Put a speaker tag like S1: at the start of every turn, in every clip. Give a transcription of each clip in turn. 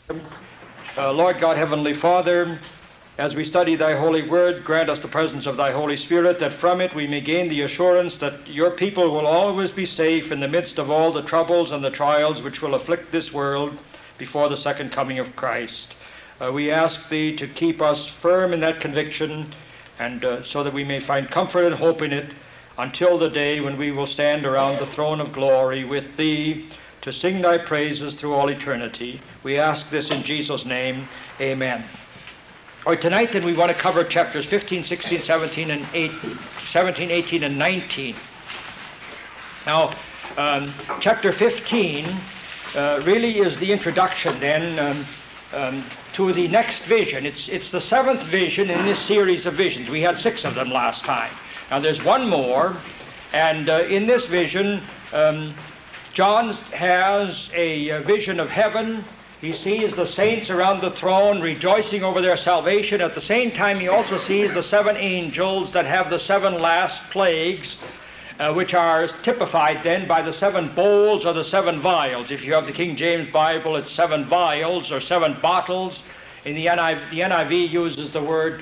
S1: Lord God, Heavenly Father, as we study thy holy word, grant us the presence of thy Holy Spirit, that from it we may gain the assurance that your people will always be safe in the midst of all the troubles and the trials which will afflict this world before the second coming of Christ. We ask thee to keep us firm in that conviction, and so that we may find comfort and hope in it until the day when we will stand around the throne of glory with thee to sing thy praises through all eternity. We ask this in Jesus' name. Amen. All right, tonight then we want to cover chapters 15, 16, 17, 18, and 19. Now, chapter 15 really is the introduction then to the next vision. It's the seventh vision in this series of visions. We had 6 of them last time. Now there's one more, and in this vision, John has a vision of heaven. He sees the saints around the throne rejoicing over their salvation. At the same time, he also sees the 7 angels that have the 7 last plagues, which are typified then by the 7 bowls or the 7 vials. If you have the King James Bible, it's 7 vials or 7 bottles. In the NIV uses the word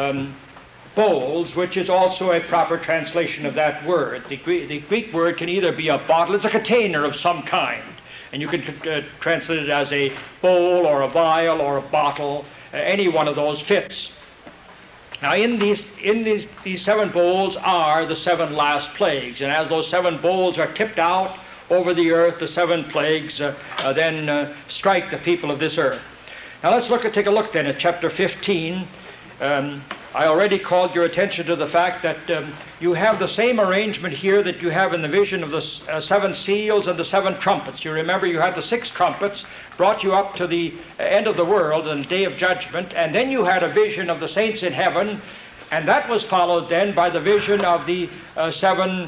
S1: bowls, which is also a proper translation of that word. The Greek word can either be a bottle, it's a container of some kind, and you can translate it as a bowl or a vial or a bottle. Any one of those fits. Now in these 7 bowls are the 7 last plagues, and as those 7 bowls are tipped out over the earth, the 7 plagues then strike the people of this earth. Now let's take a look then at chapter 15. I already called your attention to the fact that you have the same arrangement here that you have in the vision of the 7 seals and the 7 trumpets. You remember you had the 6 trumpets brought you up to the end of the world and the day of judgment, and then you had a vision of the saints in heaven, and that was followed then by the vision of the 7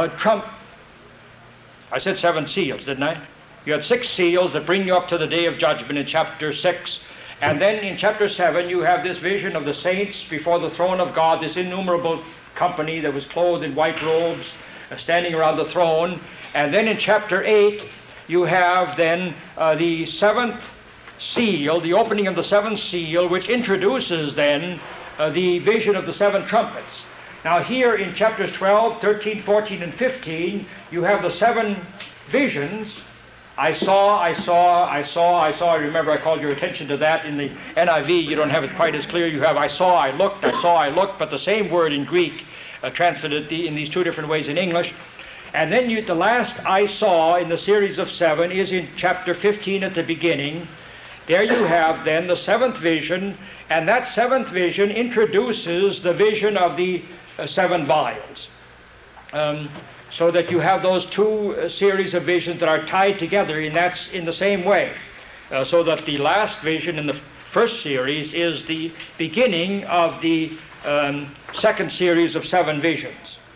S1: I said 7 seals, didn't I? You had 6 seals that bring you up to the day of judgment in chapter 6. And then in chapter 7, you have this vision of the saints before the throne of God, this innumerable company that was clothed in white robes, standing around the throne. And then in chapter 8, you have then the 7th seal, the opening of the 7th seal, which introduces then the vision of the 7 trumpets. Now here in chapters 12, 13, 14, and 15, you have the 7 visions. I saw. I remember I called your attention to that in the NIV. You don't have it quite as clear. You have I saw, I looked, but the same word in Greek translated in these 2 different ways in English. And then the last I saw in the series of 7 is in chapter 15 at the beginning. There you have then the 7th vision, and that 7th vision introduces the vision of the 7 vials. So that you have those 2 series of visions that are tied together in the same way. So that the last vision in the first series is the beginning of the 2nd series of 7 visions.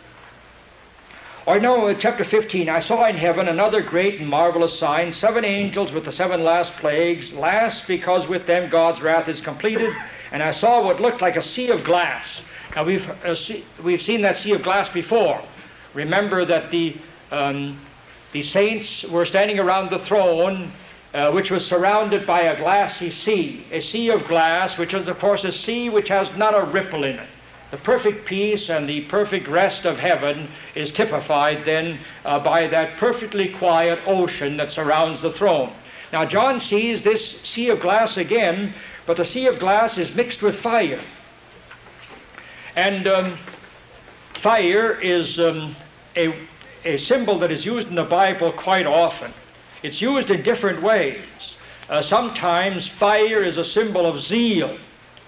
S1: Or no, chapter 15, I saw in heaven another great and marvelous sign, 7 angels with the 7 last plagues, last because with them God's wrath is completed, and I saw what looked like a sea of glass. Now we've seen that sea of glass before. Remember that the saints were standing around the throne, which was surrounded by a glassy sea, a sea of glass, which is, of course, a sea which has not a ripple in it. The perfect peace and the perfect rest of heaven is typified then by that perfectly quiet ocean that surrounds the throne. Now, John sees this sea of glass again, but the sea of glass is mixed with fire. And fire is a symbol that is used in the Bible quite often. It's used in different ways. Sometimes fire is a symbol of zeal,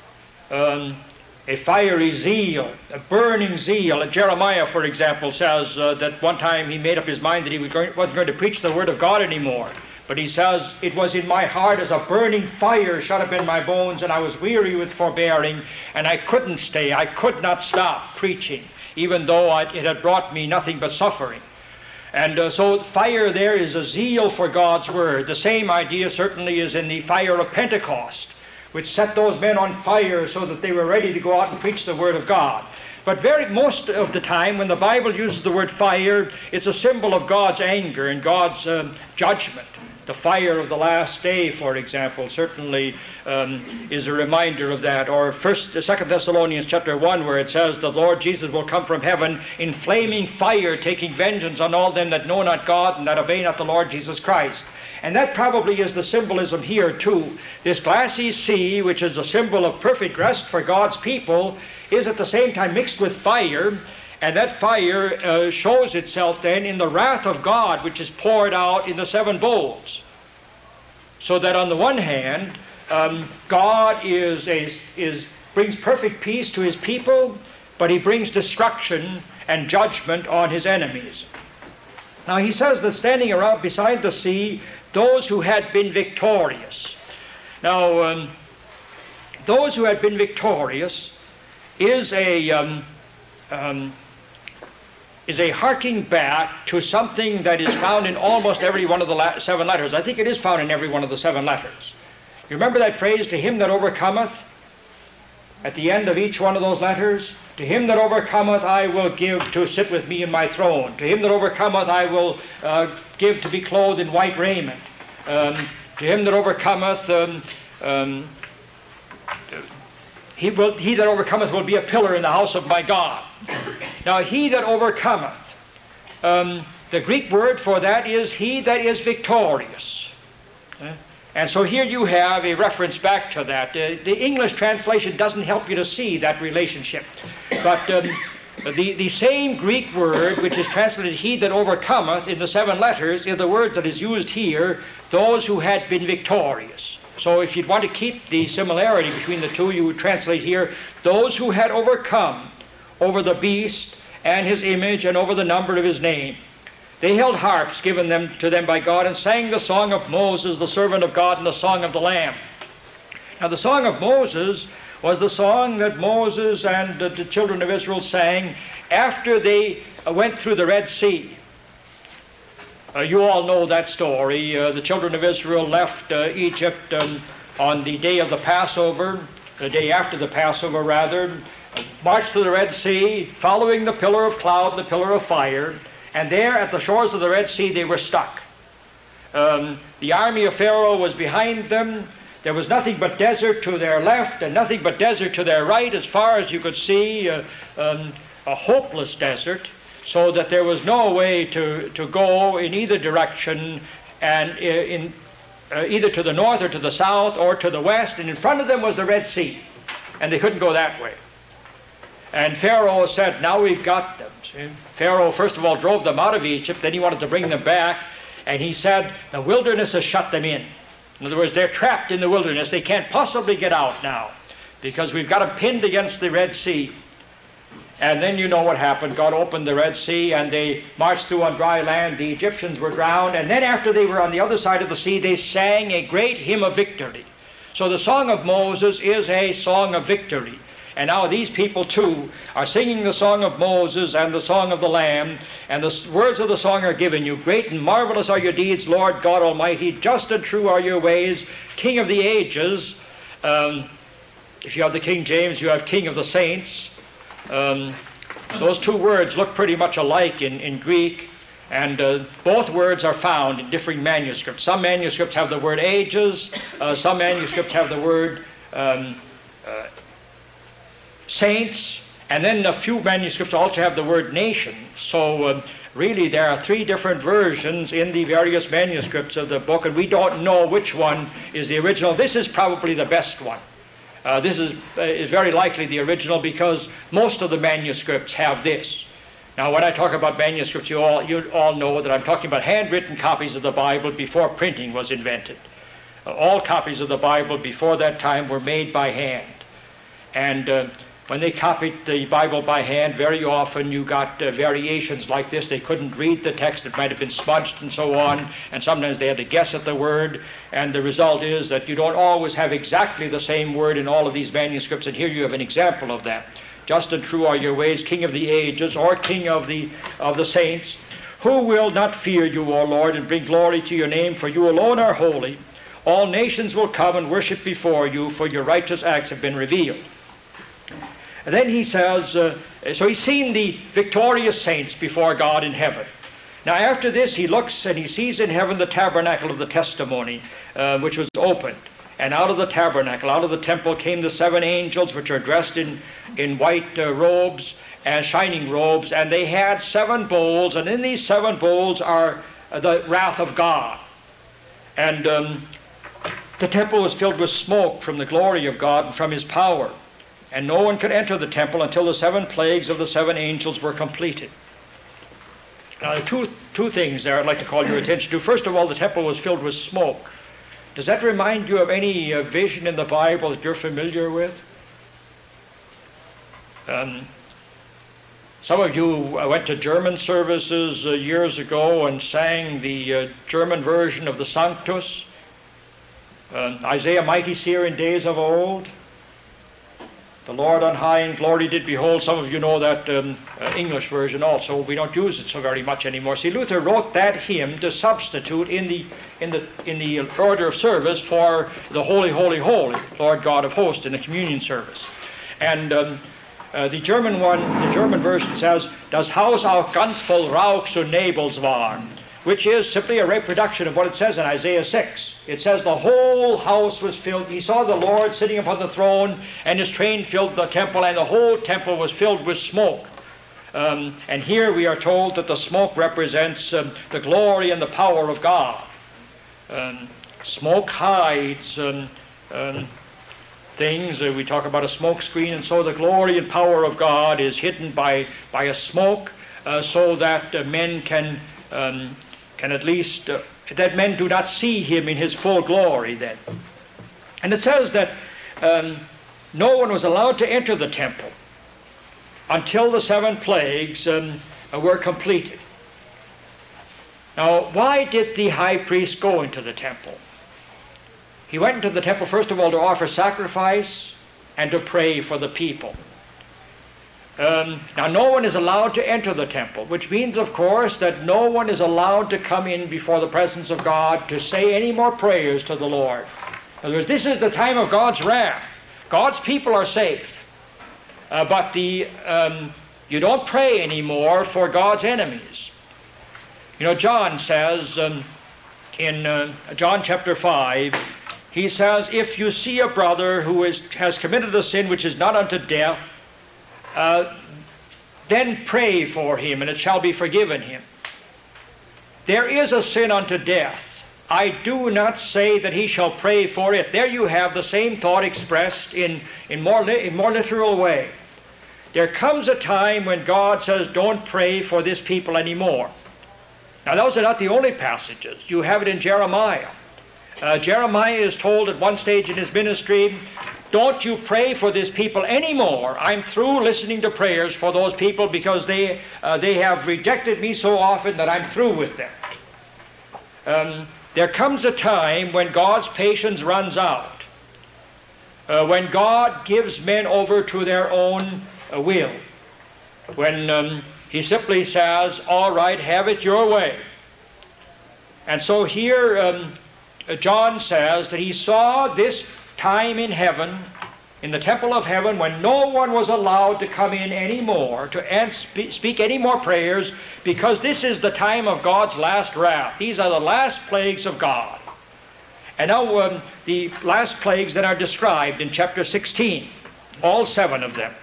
S1: a fiery zeal, a burning zeal. Jeremiah, for example, says that one time he made up his mind that he wasn't going to preach the Word of God anymore. But he says, it was in my heart as a burning fire shut up in my bones, and I was weary with forbearing, and I couldn't stay. I could not stop preaching, even though it had brought me nothing but suffering. And so fire there is a zeal for God's Word. The same idea certainly is in the fire of Pentecost, which set those men on fire so that they were ready to go out and preach the Word of God. But most of the time when the Bible uses the word fire, it's a symbol of God's anger and God's judgment. The fire of the last day, for example, certainly is a reminder of that. Or 2 Thessalonians chapter 1, where it says, the Lord Jesus will come from heaven in flaming fire, taking vengeance on all them that know not God and that obey not the Lord Jesus Christ. And that probably is the symbolism here too. This glassy sea, which is a symbol of perfect rest for God's people, is at the same time mixed with fire. And that fire shows itself then in the wrath of God, which is poured out in the 7 bowls. So that on the one hand, God brings perfect peace to his people, but he brings destruction and judgment on his enemies. Now he says that standing around beside the sea, those who had been victorious. Now, those who had been victorious is a harking back to something that is found in almost every one of the 7 letters. I think it is found in every one of the 7 letters. You remember that phrase, to him that overcometh? At the end of each one of those letters, to him that overcometh I will give to sit with me in my throne. To him that overcometh I will give to be clothed in white raiment. To him that overcometh, he that overcometh will be a pillar in the house of my God. Now, he that overcometh, the Greek word for that is he that is victorious. And so here you have a reference back to that. The English translation doesn't help you to see that relationship. But the same Greek word, which is translated he that overcometh in the 7 letters, is the word that is used here, those who had been victorious. So if you'd want to keep the similarity between the two, you would translate here, those who had overcome over the beast and his image and over the number of his name. They held harps given to them by God and sang the song of Moses, the servant of God, and the song of the Lamb. Now the song of Moses was the song that Moses and the children of Israel sang after they went through the Red Sea. You all know that story. The children of Israel left Egypt on the day of the Passover, the day after the Passover rather, marched through the Red Sea, following the pillar of cloud and the pillar of fire, and there at the shores of the Red Sea they were stuck. The army of Pharaoh was behind them. There was nothing but desert to their left and nothing but desert to their right, as far as you could see, a hopeless desert, so that there was no way to go in either direction, and either to the north or to the south or to the west, and in front of them was the Red Sea, and they couldn't go that way. And Pharaoh said, now we've got them. See? Pharaoh first of all drove them out of Egypt, then he wanted to bring them back, and he said, the wilderness has shut them in. In other words, they're trapped in the wilderness. They can't possibly get out now, because we've got them pinned against the Red Sea. And then you know what happened. God opened the Red Sea, and they marched through on dry land. The Egyptians were drowned, and then after they were on the other side of the sea, they sang a great hymn of victory. So the song of Moses is a song of victory. And now these people too are singing the song of Moses and the song of the Lamb, and the words of the song are given you. Great and marvelous are your deeds, Lord God Almighty. Just and true are your ways, King of the ages. If you have the King James, you have King of the saints. Those two words look pretty much alike in Greek, and both words are found in differing manuscripts. Some manuscripts have the word ages, some manuscripts have the word saints, and then a few manuscripts also have the word nation. So really there are 3 different versions in the various manuscripts of the book, and we don't know which one is the original. This is probably the best one. This is very likely the original, because most of the manuscripts have this. Now when I talk about manuscripts, you all know that I'm talking about handwritten copies of the Bible before printing was invented. All copies of the Bible before that time were made by hand. And when they copied the Bible by hand, very often you got variations like this. They couldn't read the text. It might have been smudged and so on. And sometimes they had to guess at the word. And the result is that you don't always have exactly the same word in all of these manuscripts. And here you have an example of that. Just and true are your ways, King of the ages, or King of the saints. Who will not fear you, O Lord, and bring glory to your name? For you alone are holy. All nations will come and worship before you, for your righteous acts have been revealed. And then he says, so he's seen the victorious saints before God in heaven. Now after this he looks and he sees in heaven the tabernacle of the testimony, which was opened. And out of the tabernacle, out of the temple, came the 7 angels, which are dressed in white robes and shining robes. And they had 7 bowls, and in these 7 bowls are the wrath of God. And the temple was filled with smoke from the glory of God and from his power. And no one could enter the temple until the 7 plagues of the 7 angels were completed. Now, there are two things there I'd like to call your attention to. First of all, the temple was filled with smoke. Does that remind you of any vision in the Bible that you're familiar with? Some of you went to German services years ago and sang the German version of the Sanctus. Isaiah mighty seer in days of old. The Lord on high in glory did behold. Some of you know that English version also. We don't use it so very much anymore. See, Luther wrote that hymn to substitute in the order of service for the Holy, Holy, Holy, Lord God of hosts in the communion service. And the German version says, Das Haus auch ganz voll Rauch zu Nebels war, which is simply a reproduction of what it says in Isaiah 6. It says the whole house was filled. He saw the Lord sitting upon the throne, and his train filled the temple, and the whole temple was filled with smoke. And here we are told that the smoke represents the glory and the power of God. Smoke hides things. We talk about a smoke screen, and so the glory and power of God is hidden by a smoke, so that men can at least, that men do not see him in his full glory then. And it says that no one was allowed to enter the temple until the 7 plagues were completed. Now, why did the high priest go into the temple? He went into the temple, first of all, to offer sacrifice and to pray for the people. Now, no one is allowed to enter the temple, which means, of course, that no one is allowed to come in before the presence of God to say any more prayers to the Lord. In other words, this is the time of God's wrath. God's people are safe. But you don't pray anymore for God's enemies. You know, John says in John chapter 5, he says, if you see a brother who has committed a sin which is not unto death, then pray for him, and it shall be forgiven him. There is a sin unto death. I do not say that he shall pray for it. There you have the same thought expressed in more literal way. There comes a time when God says, don't pray for this people anymore. Now, those are not the only passages. You have it in Jeremiah. Jeremiah is told at one stage in his ministry, don't you pray for this people anymore. I'm through listening to prayers for those people because they have rejected me so often that I'm through with them. There comes a time when God's patience runs out, when God gives men over to their own will, when he simply says, all right, have it your way. And so here John says that he saw this time in heaven, in the temple of heaven, when no one was allowed to come in anymore, to speak any more prayers, because this is the time of God's last wrath. These are the last plagues of God. And now the last plagues that are described in chapter 16, all 7 of them.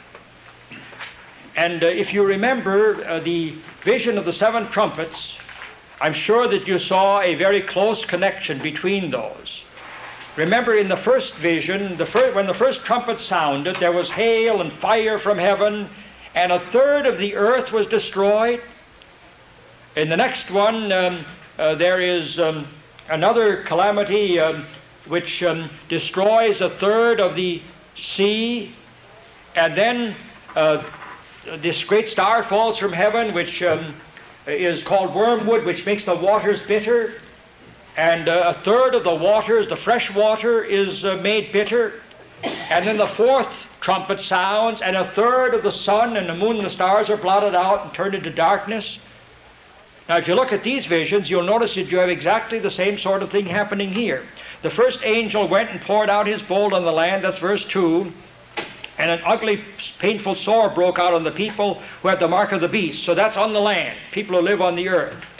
S1: And if you remember the vision of the 7 trumpets, I'm sure that you saw a very close connection between those. Remember in the first vision, when the first trumpet sounded, there was hail and fire from heaven, and 1/3 of the earth was destroyed. In the next one, there is another calamity which destroys 1/3 of the sea, and then this great star falls from heaven, which is called wormwood, which makes the waters bitter. And 1/3 of the waters, the fresh water, is made bitter. And then the 4th trumpet sounds, and 1/3 of the sun and the moon and the stars are blotted out and turned into darkness. Now, if you look at these visions, you'll notice that you have exactly the same sort of thing happening here. The first angel went and poured out his bowl on the land, that's verse 2, and an ugly, painful sore broke out on the people who had the mark of the beast. So that's on the land, people who live on the earth.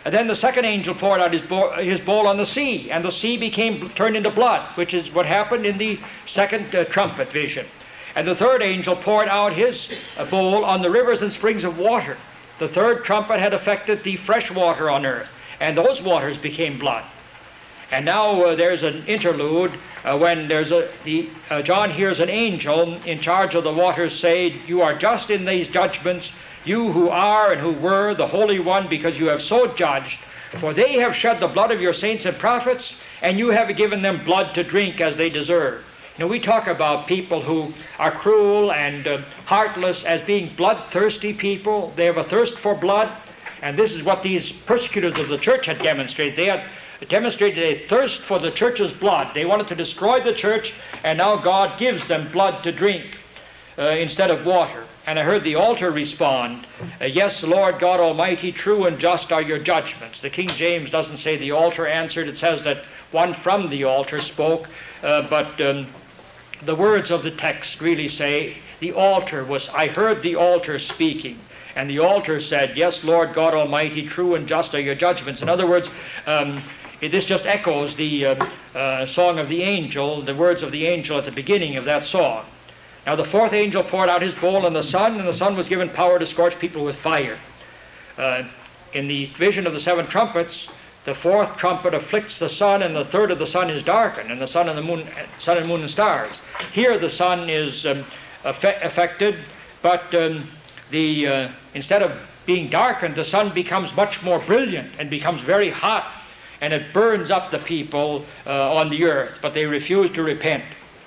S1: And then the second angel poured out his bowl on the sea, and the sea turned into blood, which is what happened in the second trumpet vision. And the third angel poured out his bowl on the rivers and springs of water. The third trumpet had affected the fresh water on earth, and those waters became blood. And now there's an interlude when John hears an angel in charge of the waters say, "You are just in these judgments, you who are and who were the Holy One, because you have so judged. For they have shed the blood of your saints and prophets, and you have given them blood to drink as they deserve." You know, we talk about people who are cruel and heartless as being bloodthirsty people. They have a thirst for blood, and this is what these persecutors of the church had demonstrated. They had demonstrated a thirst for the church's blood. They wanted to destroy the church, and now God gives them blood to drink instead of water. And I heard the altar respond, "Yes, Lord God Almighty, true and just are your judgments." The King James doesn't say the altar answered. It says that one from the altar spoke, but the words of the text really say the altar was, I heard the altar speaking. And the altar said, "Yes, Lord God Almighty, true and just are your judgments." In other words, this just echoes the song of the angel, the words of the angel at the beginning of that song. Now the fourth angel poured out his bowl on the sun, and the sun was given power to scorch people with fire. In the vision of the seven trumpets, the fourth trumpet afflicts the sun, and the third of the sun is darkened, and the sun and moon and stars. Here the sun is affected, but instead of being darkened, the sun becomes much more brilliant and becomes very hot, and it burns up the people on the earth, but they refuse to repent.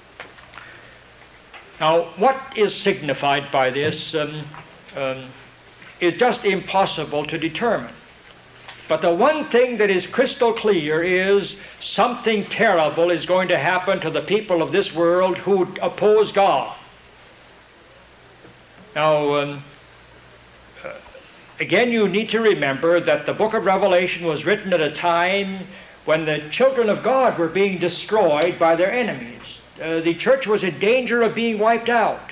S1: Now, what is signified by this is just impossible to determine. But the one thing that is crystal clear is something terrible is going to happen to the people of this world who oppose God. Now, again, you need to remember that the book of Revelation was written at a time when the children of God were being destroyed by their enemies. The church was in danger of being wiped out.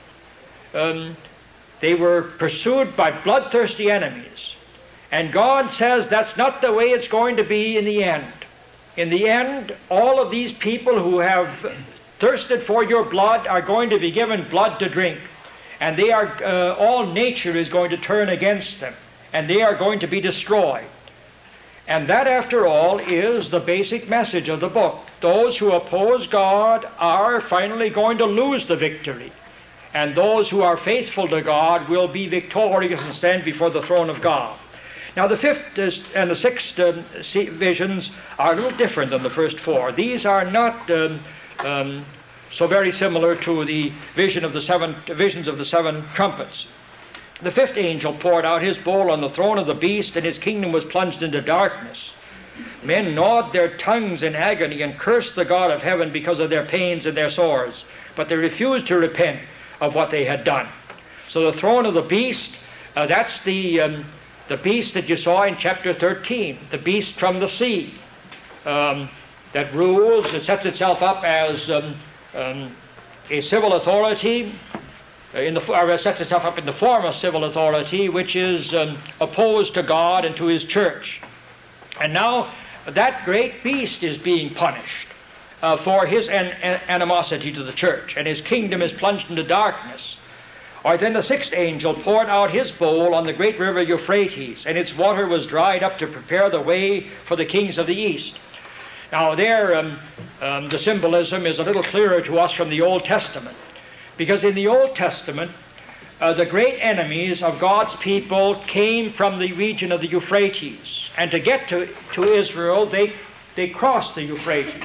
S1: They were pursued by bloodthirsty enemies. And God says that's not the way it's going to be in the end. In the end, all of these people who have thirsted for your blood are going to be given blood to drink. And they are, all nature is going to turn against them. And they are going to be destroyed. And that, after all, is the basic message of the book. Those who oppose God are finally going to lose the victory. And those who are faithful to God will be victorious and stand before the throne of God. Now, the fifth and the sixth visions are a little different than the first four. These are not so very similar to the visions of the seven trumpets. The fifth angel poured out his bowl on the throne of the beast, and his kingdom was plunged into darkness. Men gnawed their tongues in agony and cursed the God of heaven because of their pains and their sores, but they refused to repent of what they had done. So the throne of the beast, that's the beast that you saw in chapter 13, the beast from the sea, that rules, it sets itself up as a civil authority, sets itself up in the form of civil authority, which is opposed to God and to his church. And now that great beast is being punished for his animosity to the church, and his kingdom is plunged into darkness. Or then the sixth angel poured out his bowl on the great river Euphrates, and its water was dried up to prepare the way for the kings of the east. Now there, the symbolism is a little clearer to us from the Old Testament. Because in the Old Testament, the great enemies of God's people came from the region of the Euphrates. And to get to Israel, they crossed the Euphrates.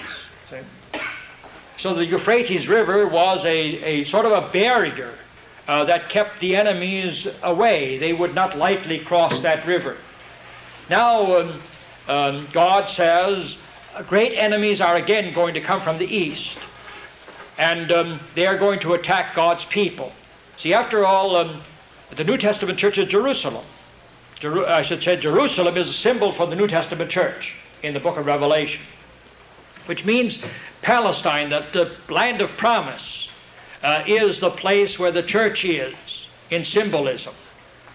S1: So the Euphrates River was a sort of a barrier that kept the enemies away. They would not lightly cross that river. Now, God says great enemies are again going to come from the east. And they are going to attack God's people. See, after all, the New Testament church is Jerusalem. Jerusalem is a symbol for the New Testament church in the book of Revelation, which means Palestine, the land of promise, is the place where the church is in symbolism.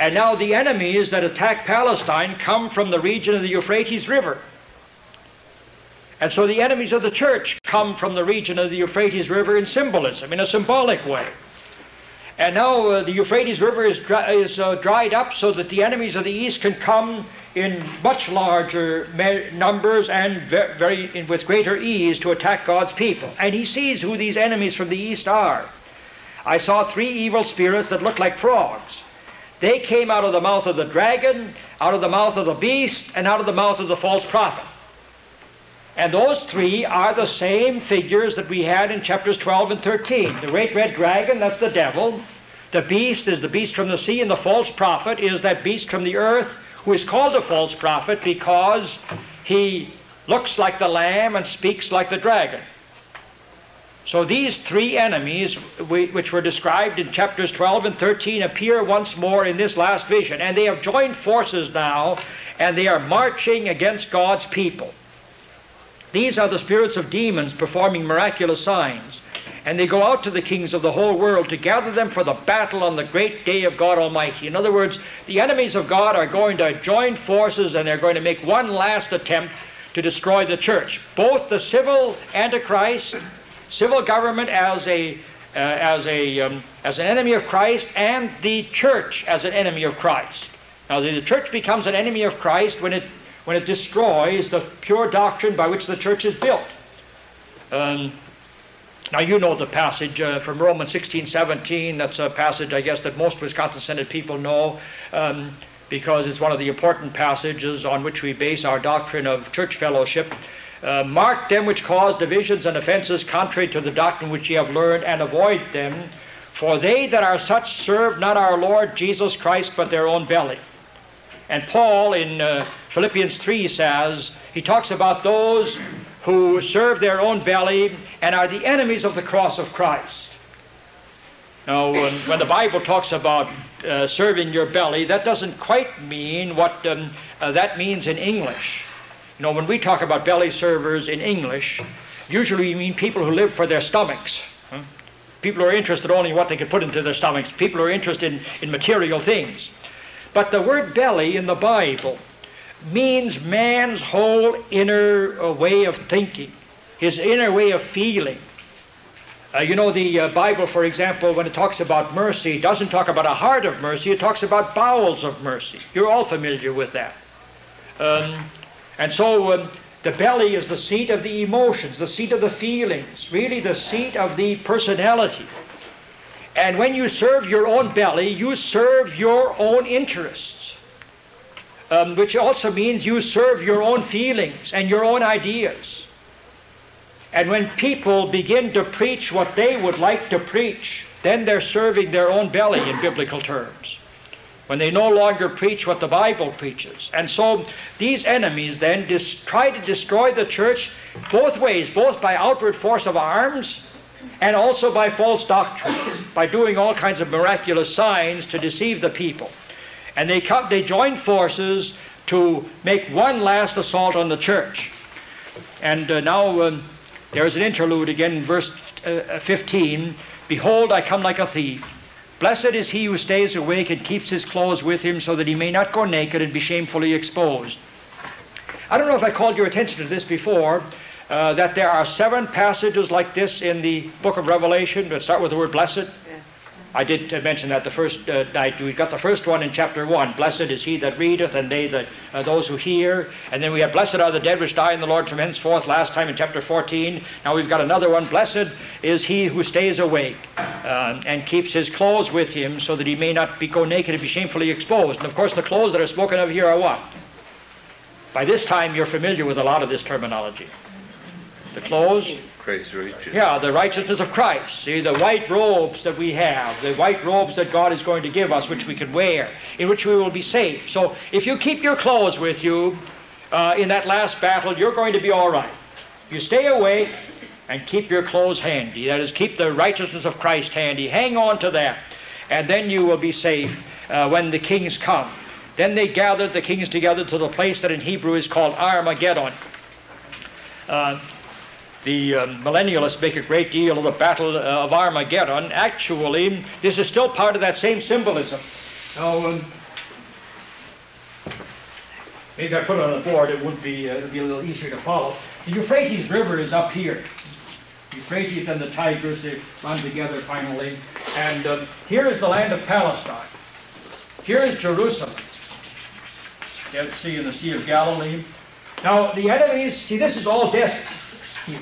S1: And now the enemies that attack Palestine come from the region of the Euphrates River. And so the enemies of the church come from the region of the Euphrates River in symbolism, in a symbolic way. And now the Euphrates River is dried up so that the enemies of the east can come in much larger numbers and with greater ease to attack God's people. And he sees who these enemies from the east are. I saw 3 evil spirits that looked like frogs. They came out of the mouth of the dragon, out of the mouth of the beast, and out of the mouth of the false prophet. And those 3 are the same figures that we had in chapters 12 and 13. The great red dragon, that's the devil. The beast is the beast from the sea, and the false prophet is that beast from the earth, who is called a false prophet because he looks like the lamb and speaks like the dragon. So these 3 enemies, which were described in chapters 12 and 13, appear once more in this last vision. And they have joined forces now, and they are marching against God's people. These are the spirits of demons performing miraculous signs. And they go out to the kings of the whole world to gather them for the battle on the great day of God Almighty. In other words, the enemies of God are going to join forces, and they're going to make one last attempt to destroy the church. Both the civil Antichrist, civil government as an enemy of Christ, and the church as an enemy of Christ. Now the church becomes an enemy of Christ when it destroys the pure doctrine by which the church is built. Now you know the passage from Romans 16:17. That's a passage, I guess, that most Wisconsin Synod people know, because it's one of the important passages on which we base our doctrine of church fellowship. Mark them which cause divisions and offenses contrary to the doctrine which ye have learned, and avoid them. For they that are such serve not our Lord Jesus Christ, but their own belly. And Paul in Philippians 3 says, he talks about those who serve their own belly and are the enemies of the cross of Christ. Now, when the Bible talks about serving your belly, that doesn't quite mean what that means in English. You know, when we talk about belly servers in English, usually we mean people who live for their stomachs. People who are interested only in what they can put into their stomachs. People who are interested in material things. But the word belly in the Bible means man's whole inner way of thinking, his inner way of feeling. You know, the Bible, for example, when it talks about mercy, doesn't talk about a heart of mercy, it talks about bowels of mercy. You're all familiar with that. And so the belly is the seat of the emotions, the seat of the feelings, really the seat of the personality. And when you serve your own belly, you serve your own interests, which also means you serve your own feelings and your own ideas. And when people begin to preach what they would like to preach, then they're serving their own belly in biblical terms, when they no longer preach what the Bible preaches. And so these enemies then try to destroy the church both ways, both by outward force of arms and also by false doctrine, by doing all kinds of miraculous signs to deceive the people. And they join forces to make one last assault on the church. And now there is an interlude again in verse 15. Behold, I come like a thief. Blessed is he who stays awake and keeps his clothes with him, so that he may not go naked and be shamefully exposed. I don't know if I called your attention to this before, that there are 7 passages like this in the book of Revelation that start with the word blessed. I did mention that the first night. We got the first one in chapter 1. Blessed is he that readeth, and they that those who hear. And then we have blessed are the dead which die in the Lord from henceforth, last time in chapter 14. Now we've got another one. Blessed is he who stays awake and keeps his clothes with him, so that he may not go naked and be shamefully exposed. And of course the clothes that are spoken of here are what? By this time you're familiar with a lot of this terminology. The clothes?
S2: Christ's righteousness.
S1: Yeah, the righteousness of Christ. See, the white robes that we have, the white robes that God is going to give us, which we can wear, in which we will be safe. So if you keep your clothes with you in that last battle, you're going to be all right. You stay awake and keep your clothes handy. That is, keep the righteousness of Christ handy. Hang on to that. And then you will be safe when the kings come. Then they gathered the kings together to the place that in Hebrew is called Armageddon. The millennialists make a great deal of the battle of Armageddon. Actually, this is still part of that same symbolism. Now, Maybe I put it on the board, it would be, it'll be a little easier to follow. The Euphrates River is up here. Euphrates and the Tigris, they run together finally. And here is the land of Palestine. Here is Jerusalem. Dead Sea and the Sea of Galilee. Now, the enemies, see, this is all desert here.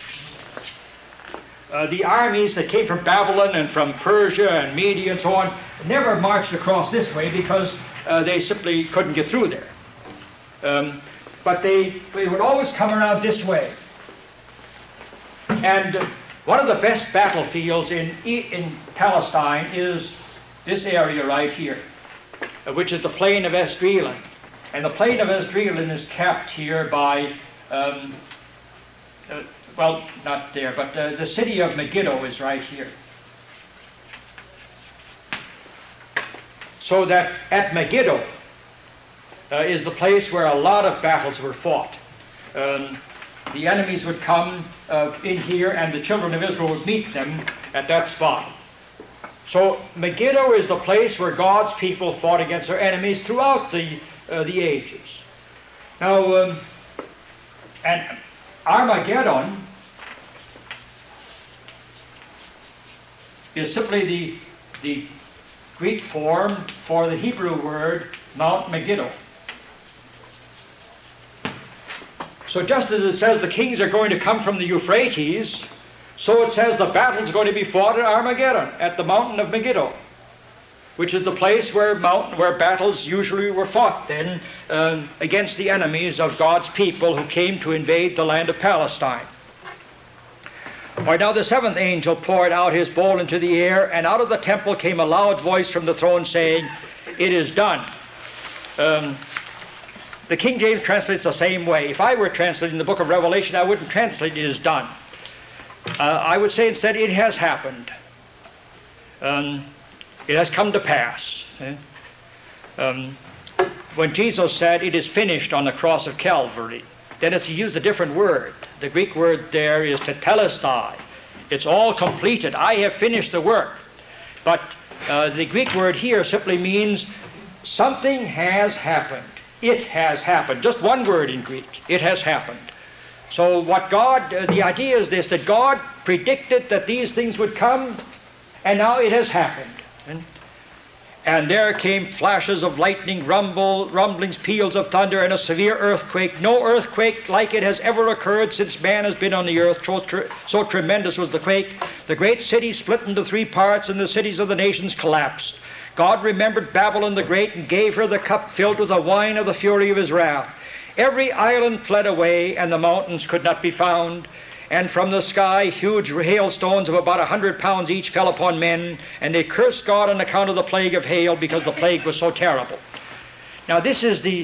S1: The armies that came from Babylon and from Persia and Media and so on never marched across this way because they simply couldn't get through there. But they would always come around this way. And one of the best battlefields in Palestine is this area right here, which is the plain of Esdraelon. And the plain of Esdraelon is capped here by, well, not there, but the city of Megiddo is right here. So that at Megiddo is the place where a lot of battles were fought. The enemies would come in here, and the children of Israel would meet them at that spot. So Megiddo is the place where God's people fought against their enemies throughout the ages. Now, and Armageddon is simply the Greek form for the Hebrew word Mount Megiddo. So just as it says the kings are going to come from the Euphrates, so it says the battle is going to be fought at Armageddon, at the mountain of Megiddo, which is the place where battles usually were fought then against the enemies of God's people who came to invade the land of Palestine. Right now the seventh angel poured out his bowl into the air, and out of the temple came a loud voice from the throne saying, "It is done." The King James translates the same way. If I were translating the book of Revelation, I wouldn't translate "it is done." I would say instead, "it has happened." It has come to pass. When Jesus said, "it is finished" on the cross of Calvary, then he used a different word. The Greek word there is tetelestai. It's all completed. I have finished the work. But the Greek word here simply means something has happened. It has happened. Just one word in Greek. It has happened. So what God, the idea is this, that God predicted that these things would come, and now it has happened. And there came flashes of lightning, rumblings, peals of thunder, and a severe earthquake. No earthquake like it has ever occurred since man has been on the earth. So tremendous was the quake. The great city split into three parts, and the cities of the nations collapsed. God remembered Babylon the Great and gave her the cup filled with the wine of the fury of his wrath. Every island fled away, and the mountains could not be found. And from the sky huge hailstones of about 100 pounds each fell upon men, and they cursed God on account of the plague of hail, because the plague was so terrible. Now this is the,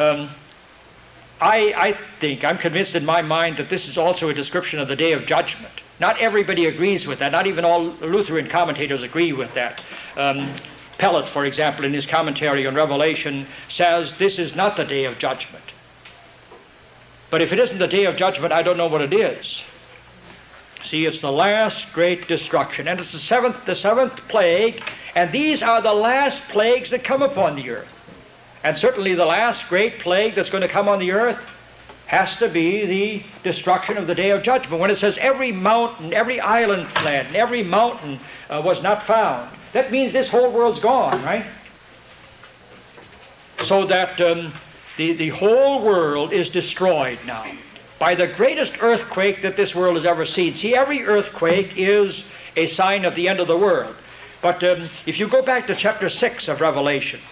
S1: I think, I'm convinced in my mind that this is also a description of the day of judgment. Not everybody agrees with that. Not even all Lutheran commentators agree with that. Pellet, for example, in his commentary on Revelation, says this is not the day of judgment. But if it isn't the day of judgment, I don't know what it is. See, it's the last great destruction, and it's the seventh plague, and these are the last plagues that come upon the earth. And certainly the last great plague that's going to come on the earth has to be the destruction of the day of judgment. When it says every mountain, every island fled, and every mountain was not found, that means this whole world's gone, right? So that the whole world is destroyed now by the greatest earthquake that this world has ever seen. See, every earthquake is a sign of the end of the world. But if you go back to chapter 6 of Revelation,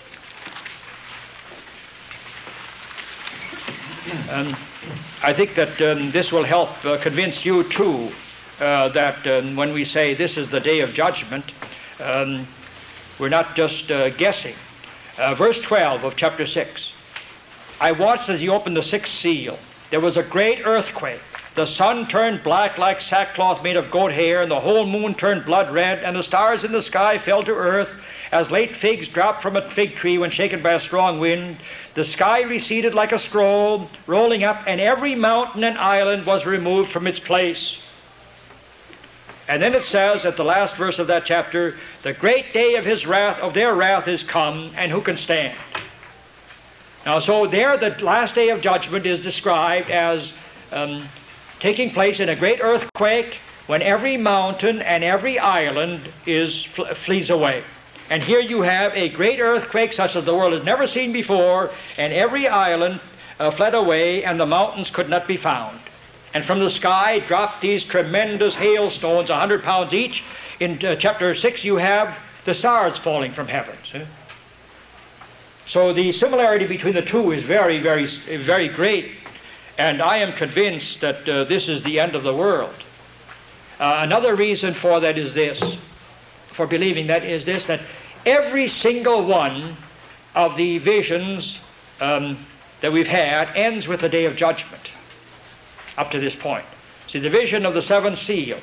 S1: I think that this will help convince you too that when we say this is the day of judgment, we're not just guessing. Verse 12 of chapter 6. I watched as he opened the sixth seal. There was a great earthquake. The sun turned black like sackcloth made of goat hair, and the whole moon turned blood red, and the stars in the sky fell to earth, as late figs drop from a fig tree when shaken by a strong wind. The sky receded like a scroll, rolling up, and every mountain and island was removed from its place. And then it says at the last verse of that chapter, the great day of his wrath, of their wrath is come, and who can stand? Now, so there the last day of judgment is described as taking place in a great earthquake when every mountain and every island flees away. And here you have a great earthquake such as the world has never seen before, and every island fled away, and the mountains could not be found. And from the sky dropped these tremendous hailstones, 100 pounds each. In chapter 6 you have the stars falling from heaven. See? So the similarity between the two is very, very, very great. And I am convinced that this is the end of the world. Another reason for that is this, for believing that is this, that every single one of the visions that we've had ends with the day of judgment up to this point. See, the vision of the seven seals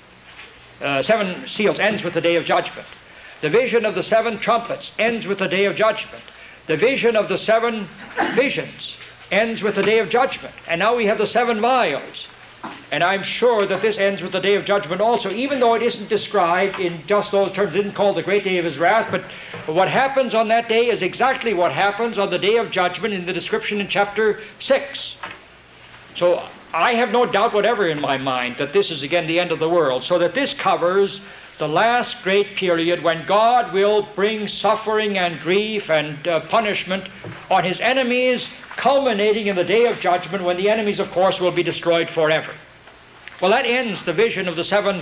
S1: ends with the day of judgment. The vision of the seven trumpets ends with the day of judgment. The vision of the seven visions ends with the day of judgment. And now we have the 7 vials. And I'm sure that this ends with the day of judgment also, even though it isn't described in just those terms. It isn't called the great day of his wrath, but what happens on that day is exactly what happens on the day of judgment in the description in chapter 6. So I have no doubt whatever in my mind that this is again the end of the world, so that this covers the last great period when God will bring suffering and grief and punishment on his enemies, culminating in the day of judgment when the enemies, of course, will be destroyed forever. Well, that ends the vision of the seven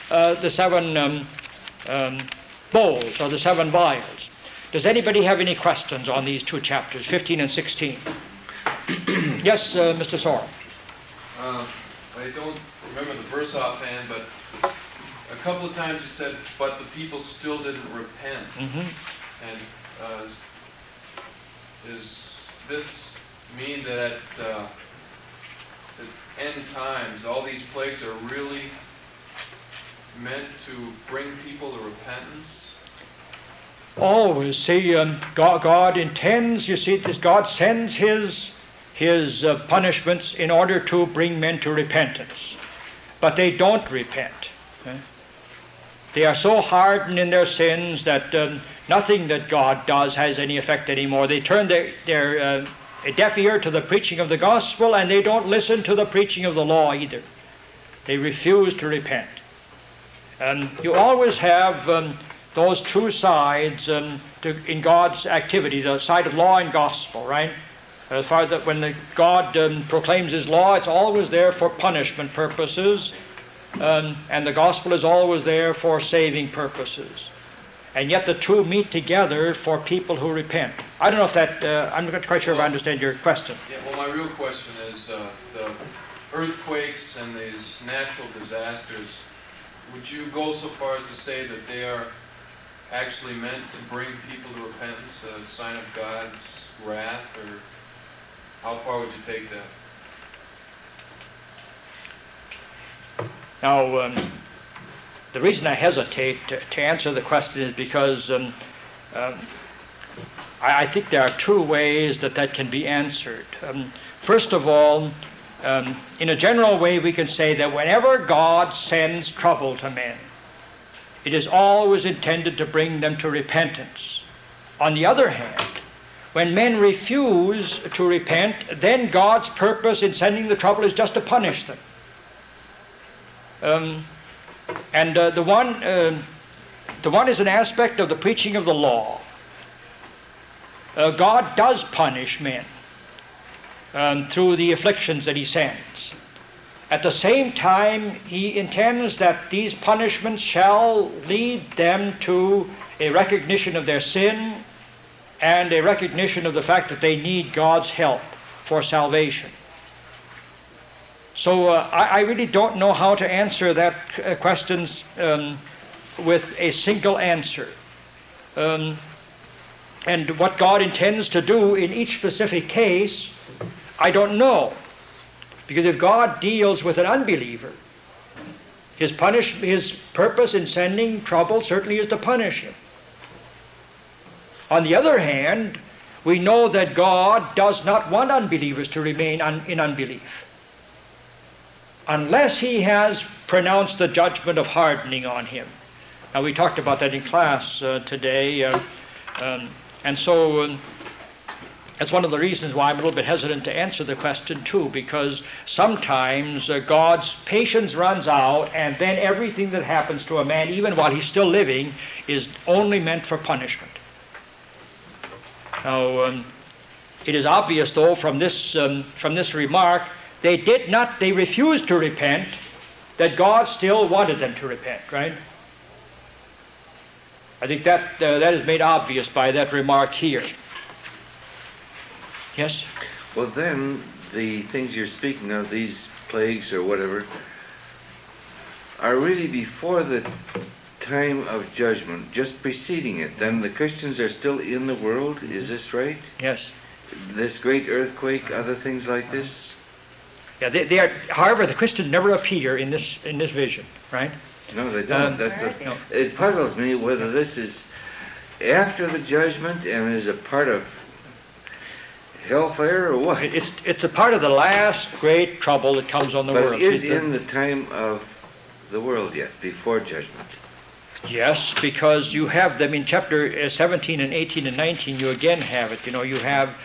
S1: bowls, or the 7 vials. Does anybody have any questions on these 2 chapters, 15 and 16? Yes, Mr. Sorrell.
S2: I don't remember the verse offhand, but a couple of times you said, but the people still didn't repent.
S1: Mm-hmm.
S2: And does this mean that at end times, all these plagues are really meant to bring people to repentance?
S1: Always. See, God intends, you see, God sends his punishments in order to bring men to repentance. But they don't repent. They are so hardened in their sins that nothing that God does has any effect anymore. They turn their deaf ear to the preaching of the gospel, and they don't listen to the preaching of the law either. They refuse to repent. And you always have those 2 sides in God's activity, the side of law and gospel, right? As far as when God proclaims his law, it's always there for punishment purposes, and the gospel is always there for saving purposes. And yet the 2 meet together for people who repent. I don't know if that, I'm not quite sure if I understand your question.
S2: Yeah, well, my real question is the earthquakes and these natural disasters, would you go so far as to say that they are actually meant to bring people to repentance, a sign of God's wrath, or how far would you take that?
S1: Now, the reason I hesitate to answer the question is because I think there are 2 ways that can be answered. First of all, in a general way, we can say that whenever God sends trouble to men, it is always intended to bring them to repentance. On the other hand, when men refuse to repent, then God's purpose in sending the trouble is just to punish them. The one is an aspect of the preaching of the law. God does punish men through the afflictions that he sends. At the same time, he intends that these punishments shall lead them to a recognition of their sin and a recognition of the fact that they need God's help for salvation. So I really don't know how to answer that question with a single answer. And what God intends to do in each specific case, I don't know. Because if God deals with an unbeliever, his purpose in sending trouble certainly is to punish him. On the other hand, we know that God does not want unbelievers to remain in unbelief, unless he has pronounced the judgment of hardening on him. Now, we talked about that in class today, and so That's one of the reasons why I'm a little bit hesitant to answer the question too, because sometimes God's patience runs out, and then everything that happens to a man, even while he's still living, is only meant for punishment. Now, it is obvious, though, from this remark, they refused to repent, that God still wanted them to repent, right? I think that is made obvious by that remark here. Yes?
S3: Well, then, the things you're speaking of, these plagues or whatever, are really before the time of judgment, just preceding it. Then the Christians are still in the world, is this right?
S1: Yes.
S3: This great earthquake, other things like this?
S1: Yeah, they are. However, the Christians never appear in this vision, right?
S3: No, they don't.
S1: No.
S3: It puzzles me whether this is after the judgment and is a part of hellfire or what.
S1: It's a part of the last great trouble that comes on the world.
S3: But it is in the time of the world yet, before judgment.
S1: Yes, because you have them in chapter 17 and 18 and 19. You again have it. You have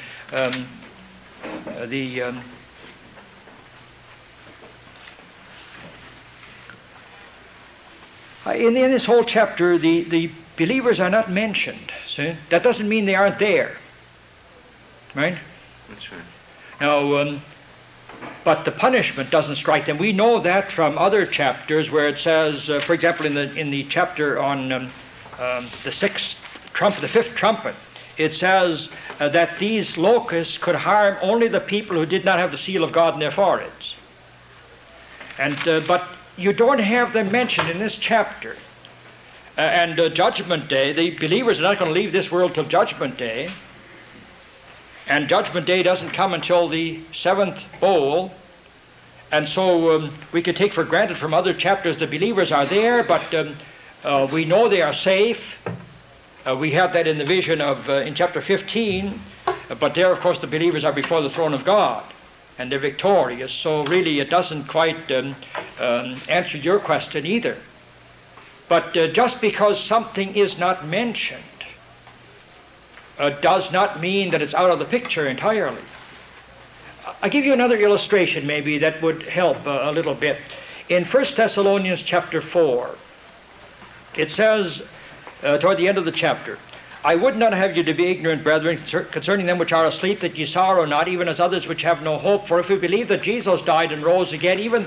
S1: in this whole chapter, the believers are not mentioned. See? That doesn't mean they aren't there. Right?
S3: That's right.
S1: Now, but the punishment doesn't strike them. We know that from other chapters where it says, for example, in the chapter on the fifth trumpet, it says that these locusts could harm only the people who did not have the seal of God in their foreheads. And but you don't have them mentioned in this chapter. And Judgment Day, the believers are not going to leave this world till Judgment Day. And Judgment Day doesn't come until the seventh bowl. And so we could take for granted from other chapters the believers are there, but we know they are safe. We have that in the vision in chapter 15. But there, of course, the believers are before the throne of God, and they're victorious. So really it doesn't quite answer your question either. But just because something is not mentioned does not mean that it's out of the picture entirely. I'll give you another illustration maybe that would help a little bit. In 1 Thessalonians chapter 4, it says toward the end of the chapter, I would not have you to be ignorant, brethren, concerning them which are asleep, that ye sorrow not, even as others which have no hope. For if we believe that Jesus died and rose again, even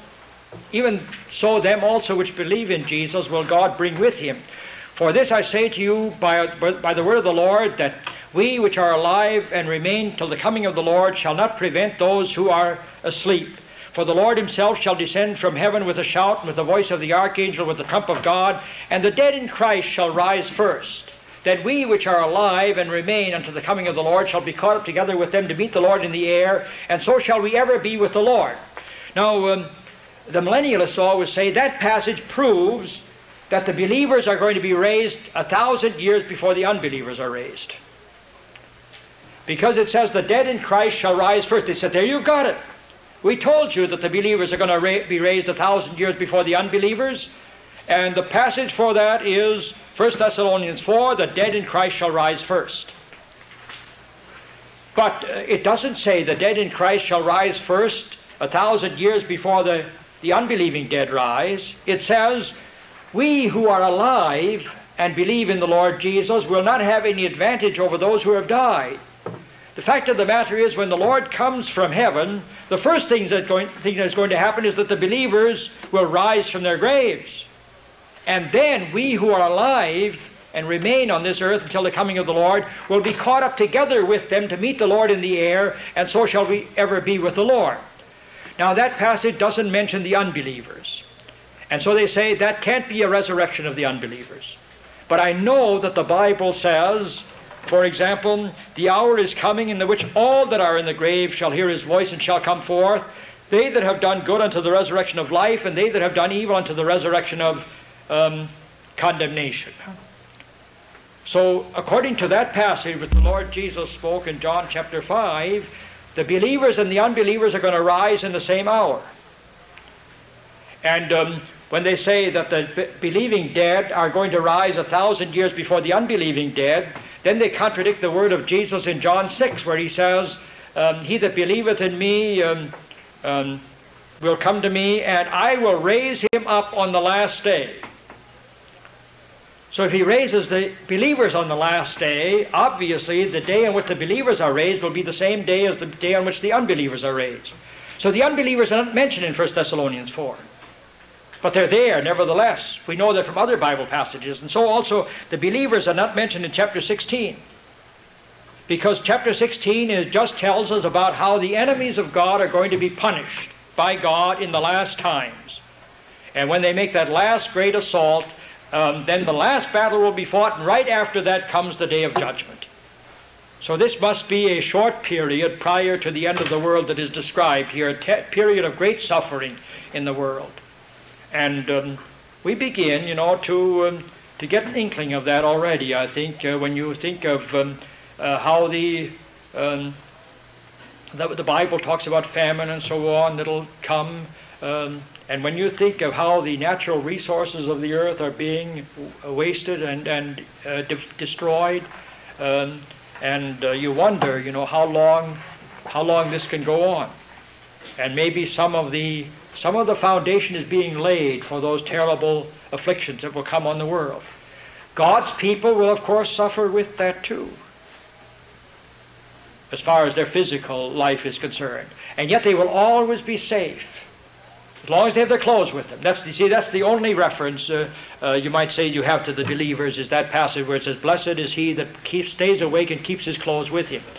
S1: so them also which believe in Jesus will God bring with him. For this I say to you by the word of the Lord, that we which are alive and remain till the coming of the Lord shall not prevent those who are asleep. For the Lord himself shall descend from heaven with a shout, and with the voice of the archangel, with the trump of God, and the dead in Christ shall rise first. That we which are alive and remain unto the coming of the Lord shall be caught up together with them to meet the Lord in the air, and so shall we ever be with the Lord. Now, the millennialists always say that passage proves that the believers are going to be raised 1,000 years before the unbelievers are raised. Because it says the dead in Christ shall rise first. They said, there you got it. We told you that the believers are going to be raised 1,000 years before the unbelievers. And the passage for that is 1 Thessalonians 4, the dead in Christ shall rise first. But it doesn't say the dead in Christ shall rise first 1,000 years before the unbelieving dead rise. It says, we who are alive and believe in the Lord Jesus will not have any advantage over those who have died. The fact of the matter is, when the Lord comes from heaven, the first thing that's going to happen is that the believers will rise from their graves. And then we who are alive and remain on this earth until the coming of the Lord will be caught up together with them to meet the Lord in the air, and so shall we ever be with the Lord. Now that passage doesn't mention the unbelievers. And so they say that can't be a resurrection of the unbelievers. But I know that the Bible says, for example, the hour is coming in the which all that are in the grave shall hear his voice and shall come forth, they that have done good unto the resurrection of life, and they that have done evil unto the resurrection of condemnation. So according to that passage which the Lord Jesus spoke in John chapter 5, the believers and the unbelievers are going to rise in the same hour. And when they say that the believing dead are going to rise 1,000 years before the unbelieving dead, Then they contradict the word of Jesus in John 6, where he says, he that believeth in me will come to me, and I will raise him up on the last day. So if he raises the believers on the last day, obviously the day on which the believers are raised will be the same day as the day on which the unbelievers are raised. So the unbelievers are not mentioned in 1 Thessalonians 4. But they're there nevertheless. We know that from other Bible passages. And so also the believers are not mentioned in chapter 16. Because chapter 16 just tells us about how the enemies of God are going to be punished by God in the last times. And when they make that last great assault, then the last battle will be fought, and right after that comes the day of judgment. So this must be a short period prior to the end of the world that is described here, a period of great suffering in the world. And we begin, to get an inkling of that already, I think, when you think of how the Bible talks about famine and so on that'll come. And when you think of how the natural resources of the earth are being wasted and destroyed, and you wonder, how long this can go on. And maybe some of the foundation is being laid for those terrible afflictions that will come on the world. God's people will, of course, suffer with that too, as far as their physical life is concerned. And yet they will always be safe, as long as they have their clothes with them. That's the only reference, you might say, you have to the believers, is that passage where it says, "Blessed is he that stays awake and keeps his clothes with him."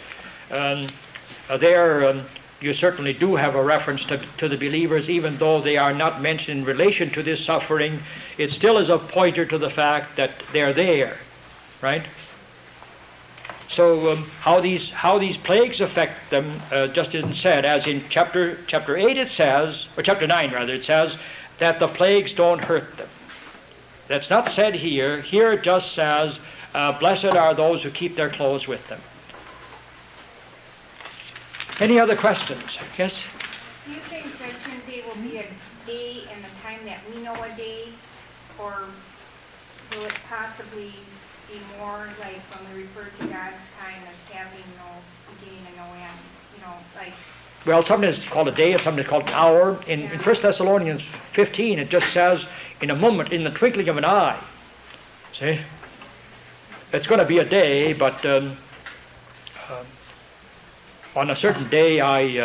S1: You certainly do have a reference to the believers, even though they are not mentioned in relation to this suffering. It still is a pointer to the fact that they're there, right? So how these plagues affect them just isn't said. As in chapter 8 it says, or chapter 9 rather, it says that the plagues don't hurt them. That's not said here. Here it just says, blessed are those who keep their clothes with them. Any other questions? Yes?
S4: Do you think Judgment Day will be a day and the time that we know a day? Or will it possibly be more like when we refer to God's time as having no beginning and no end?
S1: Well, something is called a day and something is called an hour. In 1 Thessalonians 15, it just says, in a moment, in the twinkling of an eye. See? It's going to be a day, but on a certain day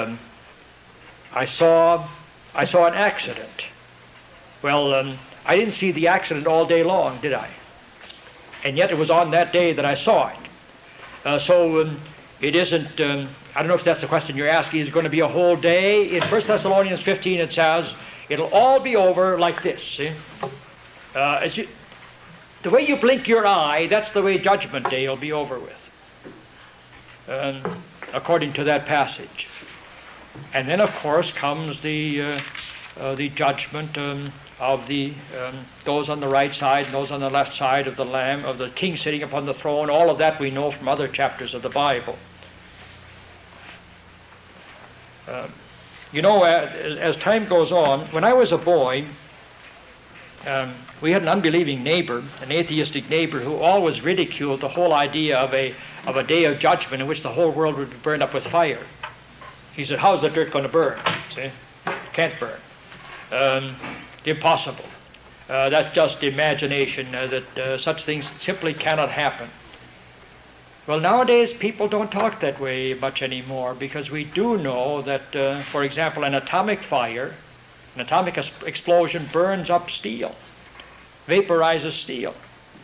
S1: I saw an accident. Well, I didn't see the accident all day long, did I? And yet it was on that day that I saw it. So it isn't, I don't know if that's the question you're asking, is it going to be a whole day? In 1 Thessalonians 15 it says, it'll all be over like this, see? The way you blink your eye, that's the way Judgment Day will be over with, according to that passage. And then, of course, comes the judgment of those on the right side and those on the left side of the Lamb, of the King sitting upon the throne. All of that we know from other chapters of the Bible. As time goes on, when I was a boy, we had an unbelieving neighbor, an atheistic neighbor, who always ridiculed the whole idea of a day of judgment in which the whole world would be burned up with fire. He said, how's the dirt going to burn? See? Can't burn. Impossible. That's just imagination, that such things simply cannot happen. Well, nowadays people don't talk that way much anymore, because we do know that, for example, an atomic fire, an atomic explosion burns up steel, vaporizes steel,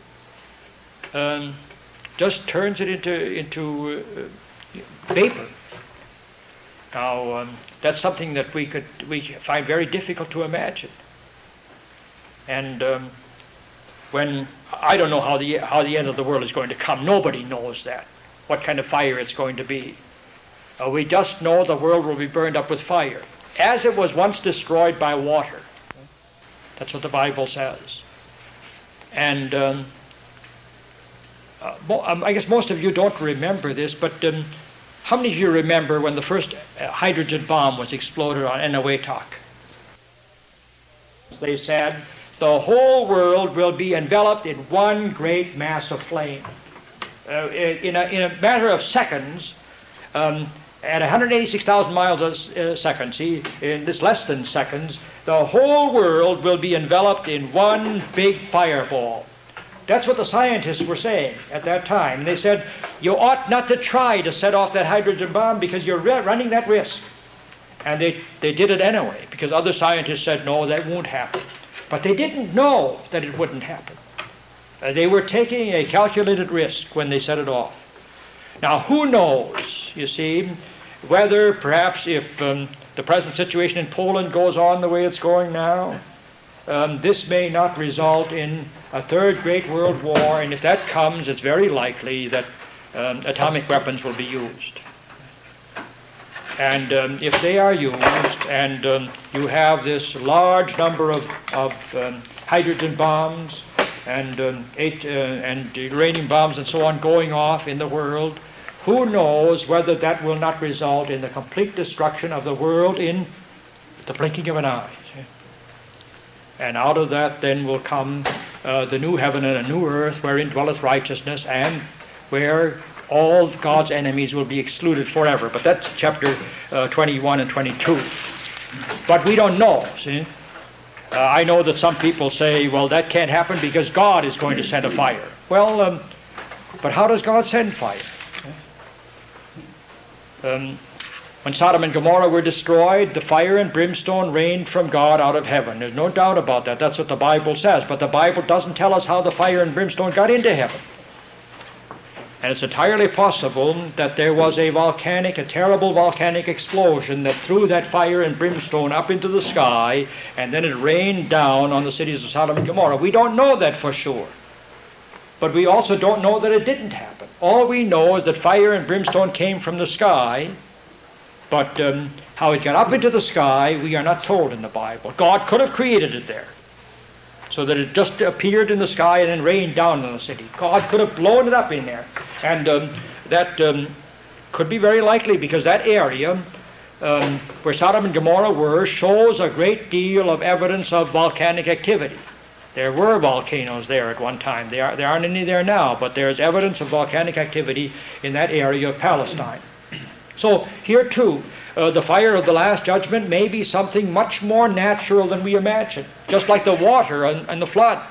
S1: just turns it into vapor. Now, that's something that we find very difficult to imagine. And when I don't know how the end of the world is going to come. Nobody knows that, what kind of fire it's going to be. We just know the world will be burned up with fire, as it was once destroyed by water. That's what the Bible says. And I guess most of you don't remember this, but how many of you remember when the first hydrogen bomb was exploded on Eniwetok? They said, the whole world will be enveloped in one great mass of flame. in a matter of seconds, at 186,000 miles a second, see, in this less than seconds, the whole world will be enveloped in one big fireball. That's what the scientists were saying at that time. They said, you ought not to try to set off that hydrogen bomb because you're running that risk. And they did it anyway, because other scientists said, no, that won't happen. But they didn't know that it wouldn't happen. They were taking a calculated risk when they set it off. Now, who knows, you see, whether perhaps if the present situation in Poland goes on the way it's going now, this may not result in a third great world war, and if that comes, it's very likely that atomic weapons will be used. And if they are used, and you have this large number of hydrogen bombs and uranium bombs and so on going off in the world, who knows whether that will not result in the complete destruction of the world in the blinking of an eye. And out of that then will come the new heaven and a new earth wherein dwelleth righteousness, and where all God's enemies will be excluded forever. But that's chapter 21 and 22. But we don't know, see? I know that some people say, well, that can't happen because God is going to send a fire. Well, but how does God send fire? When Sodom and Gomorrah were destroyed, the fire and brimstone rained from God out of heaven. There's no doubt about that. That's what the Bible says. But the Bible doesn't tell us how the fire and brimstone got into heaven. And it's entirely possible that there was a terrible volcanic explosion that threw that fire and brimstone up into the sky, and then it rained down on the cities of Sodom and Gomorrah. We don't know that for sure. But we also don't know that it didn't happen. All we know is that fire and brimstone came from the sky, but how it got up into the sky, we are not told in the Bible. God could have created it there, so that it just appeared in the sky and then rained down on the city. God could have blown it up in there. And that could be very likely, because that area where Sodom and Gomorrah were shows a great deal of evidence of volcanic activity. There were volcanoes there at one time. There aren't any there now, but there's evidence of volcanic activity in that area of Palestine. So here too, the fire of the Last Judgment may be something much more natural than we imagine, just like the water and the flood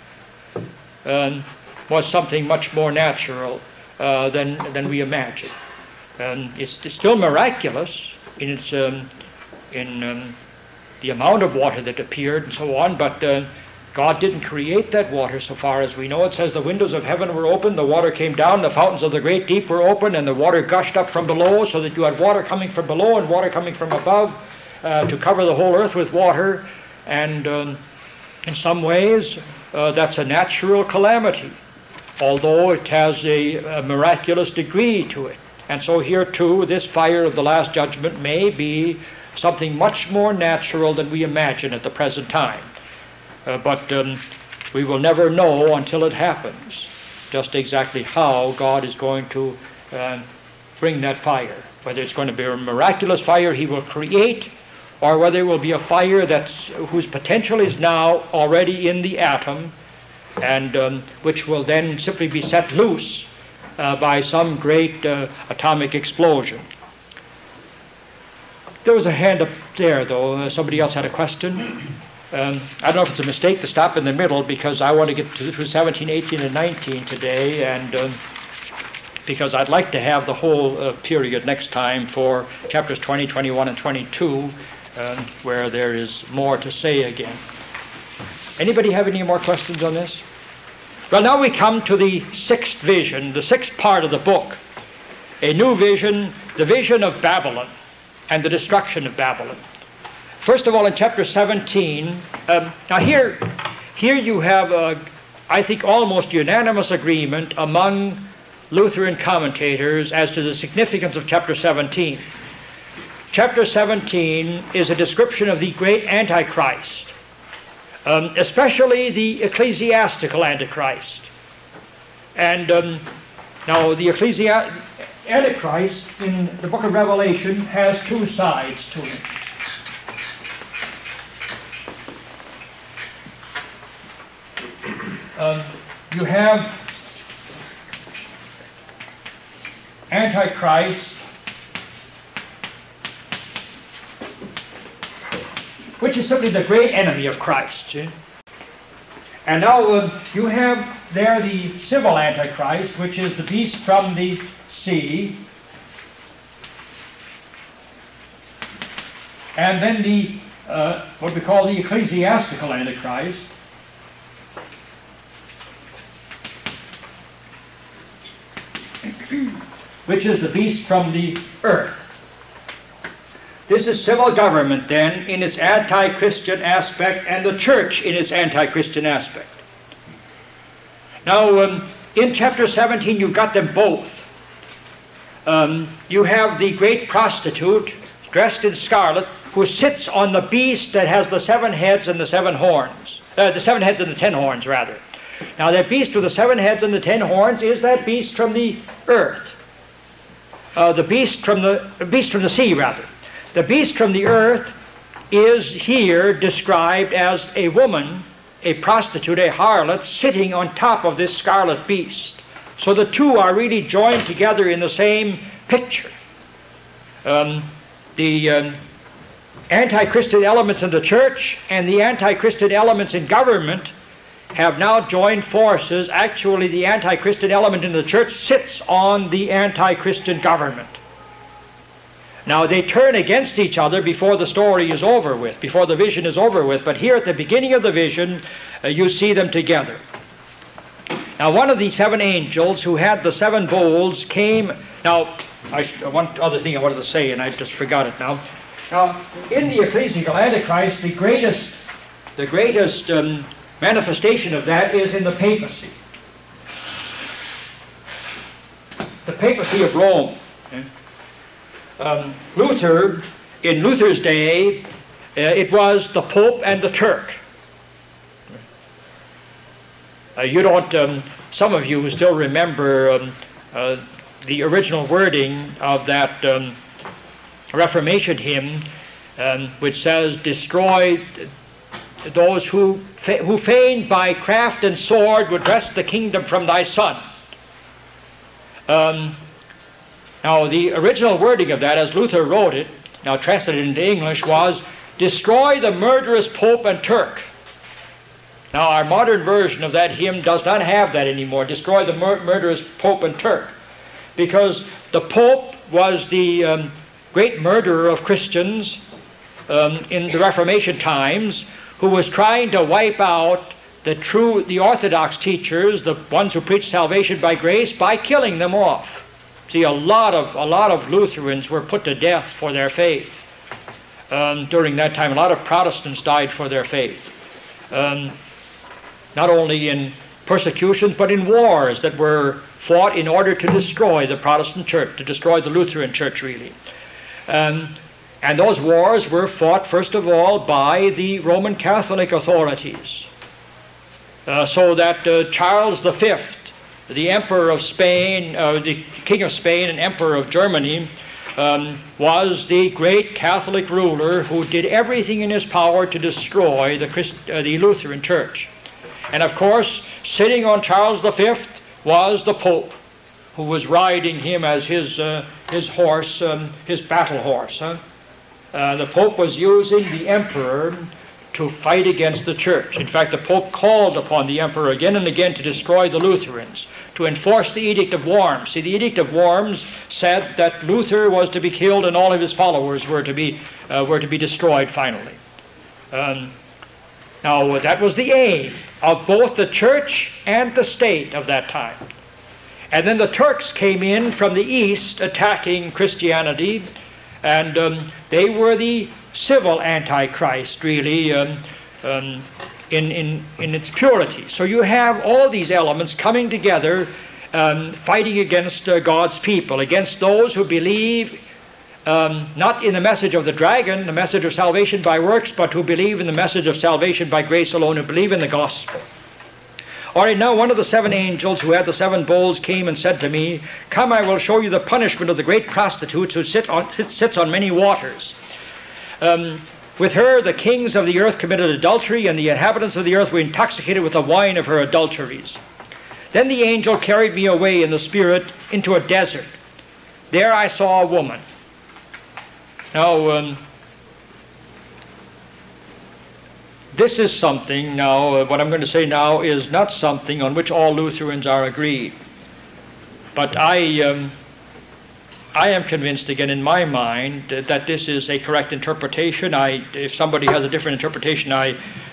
S1: was something much more natural than we imagine. It's still miraculous in its in the amount of water that appeared and so on, but God didn't create that water so far as we know. It says the windows of heaven were open, the water came down, the fountains of the great deep were open, and the water gushed up from below, so that you had water coming from below and water coming from above to cover the whole earth with water. And in some ways, that's a natural calamity, although it has a miraculous degree to it. And so here too, this fire of the Last Judgment may be something much more natural than we imagine at the present time. But we will never know until it happens just exactly how God is going to bring that fire. Whether it's going to be a miraculous fire He will create, or whether it will be a fire whose potential is now already in the atom, and which will then simply be set loose by some great atomic explosion. There was a hand up there, though. Somebody else had a question. I don't know if it's a mistake to stop in the middle, because I want to get through 17, 18, and 19 today, and because I'd like to have the whole period next time for chapters 20, 21, and 22, where there is more to say again. Anybody have any more questions on this? Well, now we come to the sixth vision, the sixth part of the book. A new vision, the vision of Babylon and the destruction of Babylon. First of all, in chapter 17, now here you have, I think, almost unanimous agreement among Lutheran commentators as to the significance of chapter 17. Chapter 17 is a description of the great Antichrist, especially the ecclesiastical Antichrist. And now the Antichrist in the book of Revelation has two sides to it. You have Antichrist, which is simply the great enemy of Christ. See? And now you have there the civil Antichrist, which is the beast from the sea. And then the what we call the ecclesiastical Antichrist, which is the beast from the earth. This is civil government then in its anti-Christian aspect, and the church in its anti-Christian aspect. Now in chapter 17 you've got them both. You have the great prostitute dressed in scarlet, who sits on the beast that has the 7 heads and the 7 horns. The 7 heads and the 10 horns, rather. Now that beast with the 7 heads and the 10 horns is that beast from the earth. The beast from the sea, rather. The beast from the earth is here described as a woman, a prostitute, a harlot, sitting on top of this scarlet beast. So the two are really joined together in the same picture. The anti-Christian elements in the church and the anti-Christian elements in government have now joined forces. Actually, the anti-Christian element in the church sits on the anti-Christian government. Now, they turn against each other before the story is over with, before the vision is over with, but here at the beginning of the vision, you see them together. Now, one of the 7 angels who had the 7 bowls came. Now, one other thing I wanted to say, and I just forgot it now. Now, in the ecclesiastical Antichrist, the greatest manifestation of that is in the papacy. The papacy of Rome. Luther, in Luther's day, it was the Pope and the Turk. You don't, some of you still remember the original wording of that Reformation hymn, which says, "Destroy those who fain by craft and sword would wrest the kingdom from thy Son." Now, the original wording of that, as Luther wrote it, now translated into English, was, "Destroy the murderous Pope and Turk." Now, our modern version of that hymn does not have that anymore, "Destroy the murderous Pope and Turk," because the Pope was the great murderer of Christians in the Reformation times, who was trying to wipe out the Orthodox teachers, the ones who preach salvation by grace, by killing them off. See, a lot of Lutherans were put to death for their faith during that time. A lot of Protestants died for their faith, not only in persecutions but in wars that were fought in order to destroy the Protestant church, to destroy the Lutheran church, really. And those wars were fought, first of all, by the Roman Catholic authorities. So that Charles V, the Emperor of Spain, the King of Spain and Emperor of Germany, was the great Catholic ruler who did everything in his power to destroy the Lutheran Church. And of course, sitting on Charles V was the Pope, who was riding him as his horse, his battle horse. The Pope was using the Emperor to fight against the church. In fact, the Pope called upon the Emperor again and again to destroy the Lutherans, to enforce the Edict of Worms. See, the Edict of Worms said that Luther was to be killed and all of his followers were to be destroyed finally. Now, that was the aim of both the church and the state of that time. And then the Turks came in from the east attacking Christianity, and they were the civil Antichrist, really, in its purity. So you have all these elements coming together, fighting against God's people, against those who believe not in the message of the dragon, the message of salvation by works, but who believe in the message of salvation by grace alone, who believe in the gospel. All right, now one of the 7 angels who had the 7 bowls came and said to me, "Come, I will show you the punishment of the great prostitute who sits on many waters. With her the kings of the earth committed adultery, and the inhabitants of the earth were intoxicated with the wine of her adulteries." Then the angel carried me away in the spirit into a desert, there I saw a woman. Now, this is something now, what I'm going to say now is not something on which all Lutherans are agreed. But I am convinced again in my mind that this is a correct interpretation. If somebody has a different interpretation, I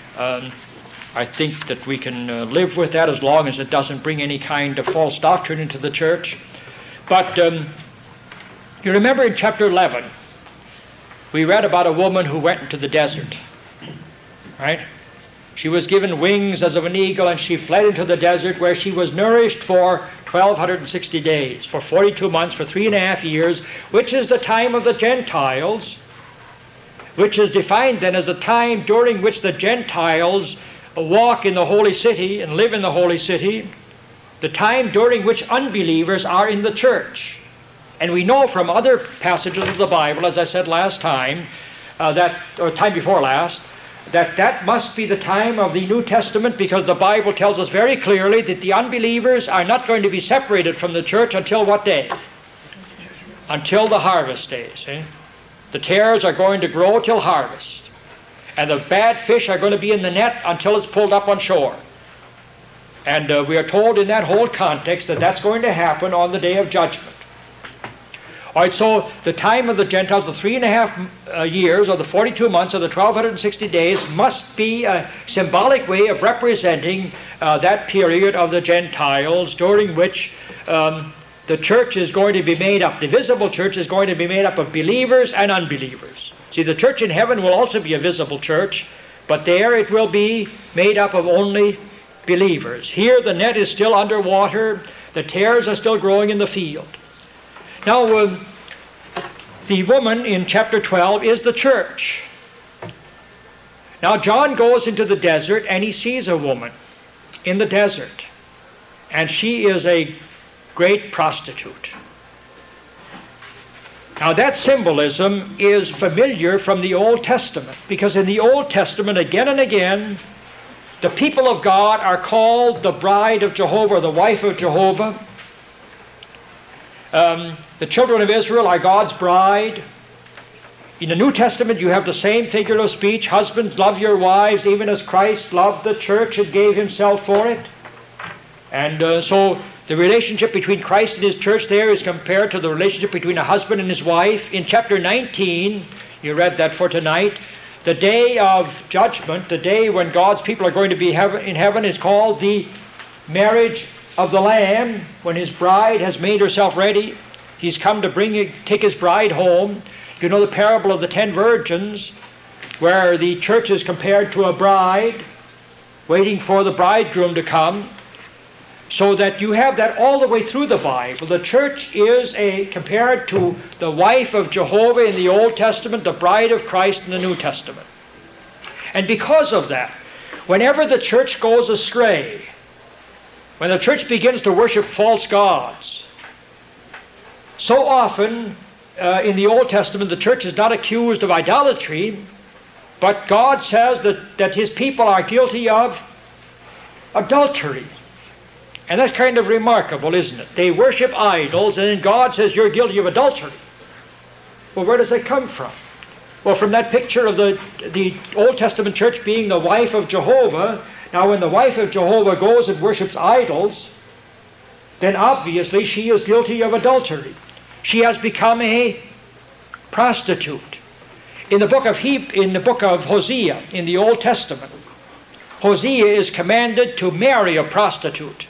S1: think that we can live with that as long as it doesn't bring any kind of false doctrine into the church. But you remember in chapter 11, we read about a woman who went into the desert. Right? She was given wings as of an eagle, and she fled into the desert, where she was nourished for 1,260 days, for 42 months, for 3.5 years, which is the time of the Gentiles, which is defined then as the time during which the Gentiles walk in the holy city and live in the holy city, the time during which unbelievers are in the church. And we know from other passages of the Bible, as I said last time, or time before last, that must be the time of the New Testament, because the Bible tells us very clearly that the unbelievers are not going to be separated from the church until what day? Until the harvest days. The tares are going to grow till harvest. And the bad fish are going to be in the net until it's pulled up on shore. And we are told in that whole context that that's going to happen on the day of judgment. All right, so the time of the Gentiles, the 3.5 years, or the 42 months, or the 1,260 days, must be a symbolic way of representing that period of the Gentiles during which the church is going to be made up. The visible church is going to be made up of believers and unbelievers. See, the church in heaven will also be a visible church, but there it will be made up of only believers. Here the net is still underwater, the tares are still growing in the field. Now, the woman in chapter 12 is the church. Now, John goes into the desert and he sees a woman in the desert, and she is a great prostitute. Now, that symbolism is familiar from the Old Testament, because in the Old Testament, again and again, the people of God are called the bride of Jehovah, or the wife of Jehovah. The children of Israel are God's bride. In the New Testament, you have the same figure of speech. Husbands, love your wives, even as Christ loved the church and gave himself for it. And so the relationship between Christ and his church there is compared to the relationship between a husband and his wife. In chapter 19, you read that for tonight, the day of judgment, the day when God's people are going to be in heaven, is called the marriage of the Lamb. When his bride has made herself ready, he's come to take his bride home. You know the parable of the 10 virgins, where the church is compared to a bride waiting for the bridegroom to come. So that you have that all the way through the Bible. The church is compared to the wife of Jehovah in the Old Testament, the bride of Christ in the New Testament. And because of that, whenever the church goes astray, when the church begins to worship false gods, so often in the Old Testament the church is not accused of idolatry, but God says that his people are guilty of adultery. And that's kind of remarkable, isn't it? They worship idols, and then God says you're guilty of adultery. Well, where does that come from? Well, from that picture of the Old Testament church being the wife of Jehovah. Now, when the wife of Jehovah goes and worships idols, then obviously she is guilty of adultery. She has become a prostitute. In the book of Hosea, in the Old Testament, Hosea is commanded to marry a prostitute.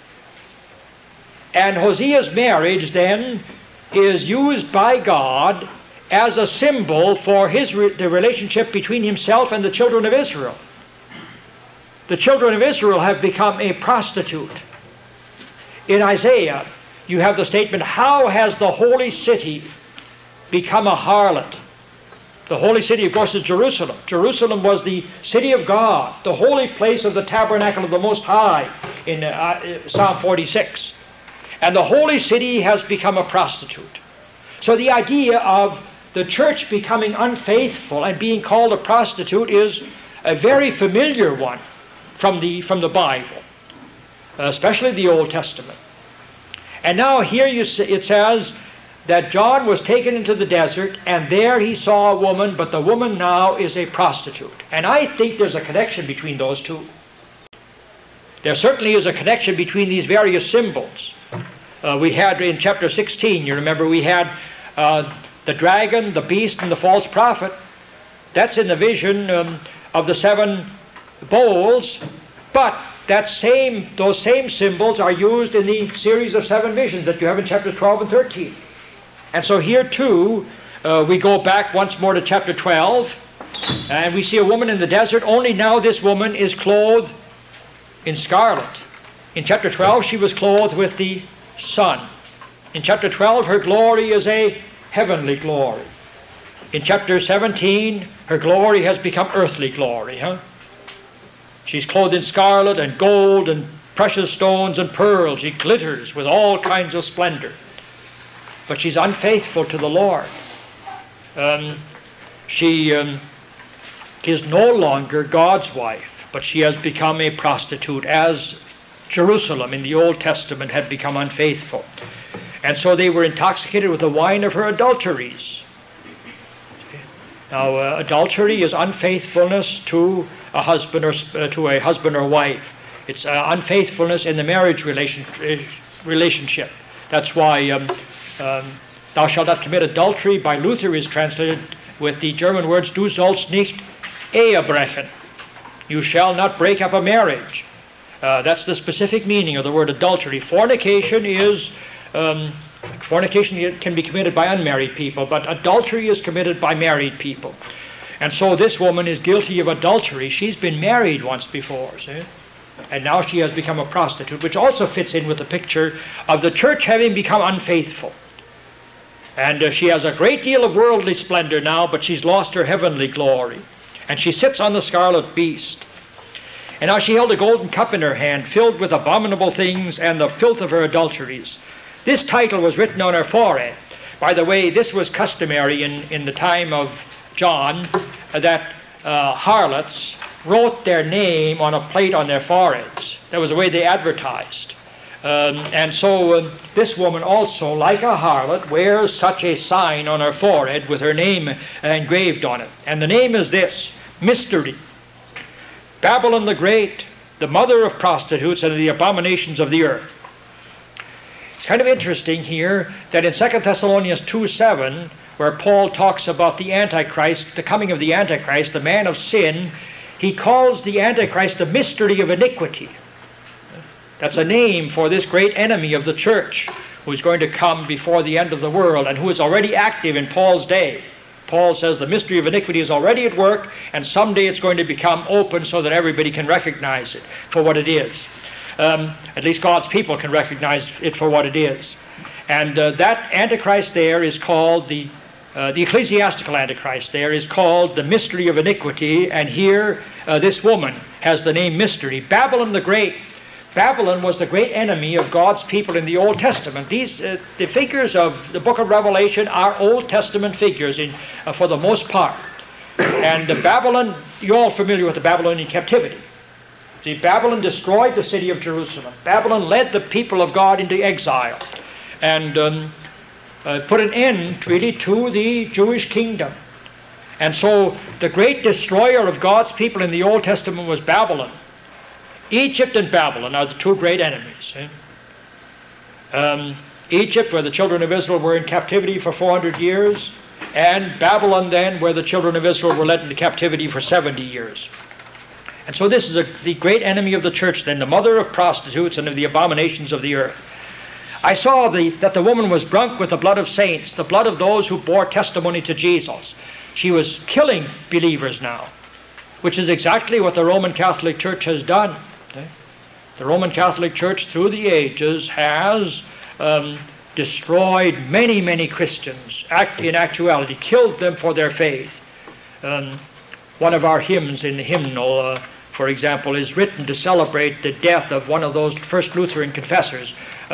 S1: And Hosea's marriage then is used by God as a symbol for the relationship between himself and the children of Israel. The children of Israel have become a prostitute. In Isaiah, you have the statement, how has the holy city become a harlot? The holy city, of course, is Jerusalem. Jerusalem was the city of God, the holy place of the tabernacle of the Most High in Psalm 46. And the holy city has become a prostitute. So the idea of the church becoming unfaithful and being called a prostitute is a very familiar one from the Bible, especially the Old Testament. And now here it says, that John was taken into the desert, and there he saw a woman, but the woman now is a prostitute. And I think there's a connection between those two. There certainly is a connection between these various symbols. We had in chapter 16, you remember, we had the dragon, the beast, and the false prophet. That's in the vision of the 7 bowls, but those same symbols are used in the series of 7 visions that you have in chapters 12 and 13. And so here too, we go back once more to chapter 12, and we see a woman in the desert, only now this woman is clothed in scarlet. In chapter 12, she was clothed with the sun. In chapter 12, her glory is a heavenly glory. In chapter 17, her glory has become earthly glory. She's clothed in scarlet and gold and precious stones and pearls. She glitters with all kinds of splendor. But she's unfaithful to the Lord. She is no longer God's wife, but she has become a prostitute, as Jerusalem in the Old Testament had become unfaithful. And so they were intoxicated with the wine of her adulteries. Now, adultery is unfaithfulness to a husband or wife. It's unfaithfulness in the marriage relationship. That's why thou shalt not commit adultery, by Luther is translated with the German words, du sollst nicht Ehe brechen. You shall not break up a marriage. That's the specific meaning of the word adultery. Fornication can be committed by unmarried people, but adultery is committed by married people. And so this woman is guilty of adultery. She's been married once before, see? And now she has become a prostitute, which also fits in with the picture of the church having become unfaithful. And she has a great deal of worldly splendor now, but she's lost her heavenly glory. And she sits on the scarlet beast. And now she held a golden cup in her hand, filled with abominable things and the filth of her adulteries. This title was written on her forehead. By the way, this was customary in the time of John, that harlots wrote their name on a plate on their foreheads. That was the way they advertised. And so this woman also, like a harlot, wears such a sign on her forehead with her name engraved on it. And the name is this, Mystery. Babylon the Great, the mother of prostitutes and of the abominations of the earth. It's kind of interesting here that in 2 Thessalonians 2:7, where Paul talks about the Antichrist, the coming of the Antichrist, the man of sin, he calls the Antichrist the mystery of iniquity. That's a name for this great enemy of the church who is going to come before the end of the world and who is already active in Paul's day. Paul says the mystery of iniquity is already at work, and someday it's going to become open so that everybody can recognize it for what it is. At least God's people can recognize it for what it is. And that Antichrist there is called the ecclesiastical Antichrist there is called the mystery of iniquity, and here this woman has the name Mystery. Babylon the Great. Babylon was the great enemy of God's people in the Old Testament. These the figures of the book of Revelation are Old Testament figures for the most part. And Babylon, you're all familiar with the Babylonian captivity. See, Babylon destroyed the city of Jerusalem. Babylon led the people of God into exile and put an end really to the Jewish kingdom. And so the great destroyer of God's people in the Old Testament was Babylon. Egypt and Babylon are the two great enemies. Egypt, where the children of Israel were in captivity for 400 years, and Babylon then, where the children of Israel were led into captivity for 70 years. And so this is the great enemy of the church then, the mother of prostitutes and of the abominations of the earth. I saw that the woman was drunk with the blood of saints, the blood of those who bore testimony to Jesus. She was killing believers now, which is exactly what the Roman Catholic Church has done. The Roman Catholic Church through the ages has destroyed many, many Christians, in actuality, killed them for their faith. One of our hymns in the hymnal, for example, is written to celebrate the death of one of those first Lutheran confessors.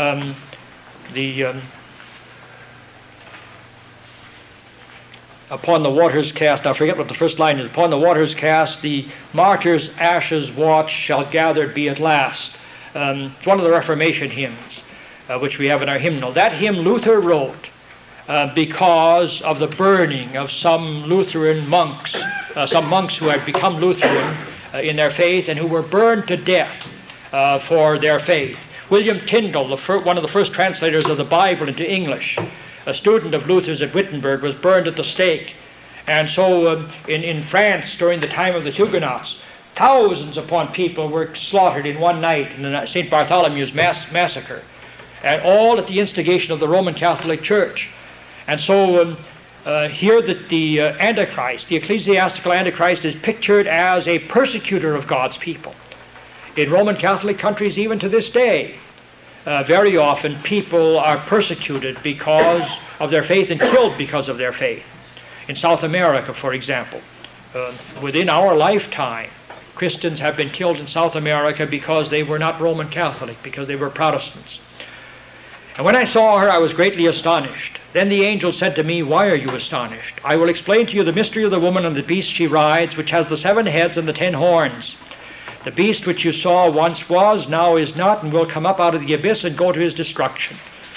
S1: Upon the waters cast, I forget what the first line is, upon the waters cast, the martyr's ashes watch shall gathered be at last. It's one of the Reformation hymns, which we have in our hymnal. That hymn Luther wrote because of the burning of some Lutheran monks, some monks who had become Lutheran in their faith and who were burned to death for their faith. William Tyndale, one of the first translators of the Bible into English, a student of Luther's at Wittenberg, was burned at the stake. And so in France, during the time of the Huguenots, thousands upon people were slaughtered in one night in the St. Bartholomew's massacre, and all at the instigation of the Roman Catholic Church. And so here that the Antichrist, the ecclesiastical Antichrist, is pictured as a persecutor of God's people. In Roman Catholic countries, even to this day, very often people are persecuted because of their faith and killed because of their faith. In South America, for example, within our lifetime, Christians have been killed in South America because they were not Roman Catholic, because they were Protestants. And when I saw her, I was greatly astonished. Then the angel said to me, "Why are you astonished? I will explain to you the mystery of the woman and the beast she rides, which has the 7 heads and the 10 horns. The beast which you saw once was, now is not, and will come up out of the abyss and go to his destruction."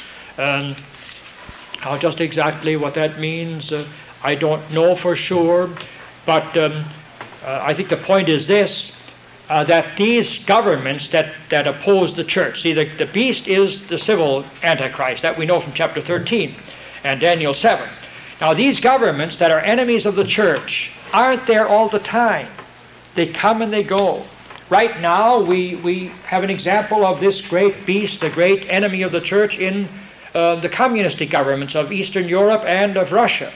S1: Now, just exactly what that means, I don't know for sure, but I think the point is this, that these governments that oppose the church, see, the beast is the civil Antichrist, that we know from chapter 13 and Daniel 7. Now, these governments that are enemies of the church aren't there all the time. They come and they go. Right now, we have an example of this great beast, the great enemy of the church, in the communistic governments of Eastern Europe and of Russia,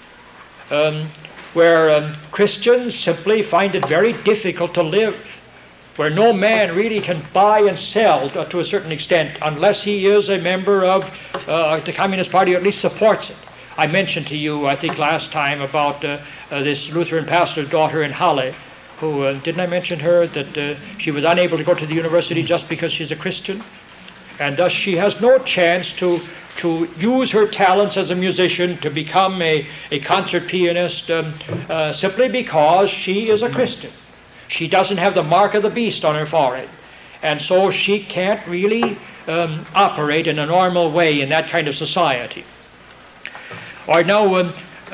S1: where Christians simply find it very difficult to live, where no man really can buy and sell to a certain extent unless he is a member of the Communist Party, or at least supports it. I mentioned to you, I think last time, about this Lutheran pastor's daughter in Halle, who, didn't I mention her, that she was unable to go to the university just because she's a Christian? And thus she has no chance to use her talents as a musician, to become a concert pianist, simply because she is a Christian. She doesn't have the mark of the beast on her forehead. And so she can't really operate in a normal way in that kind of society. All right, now,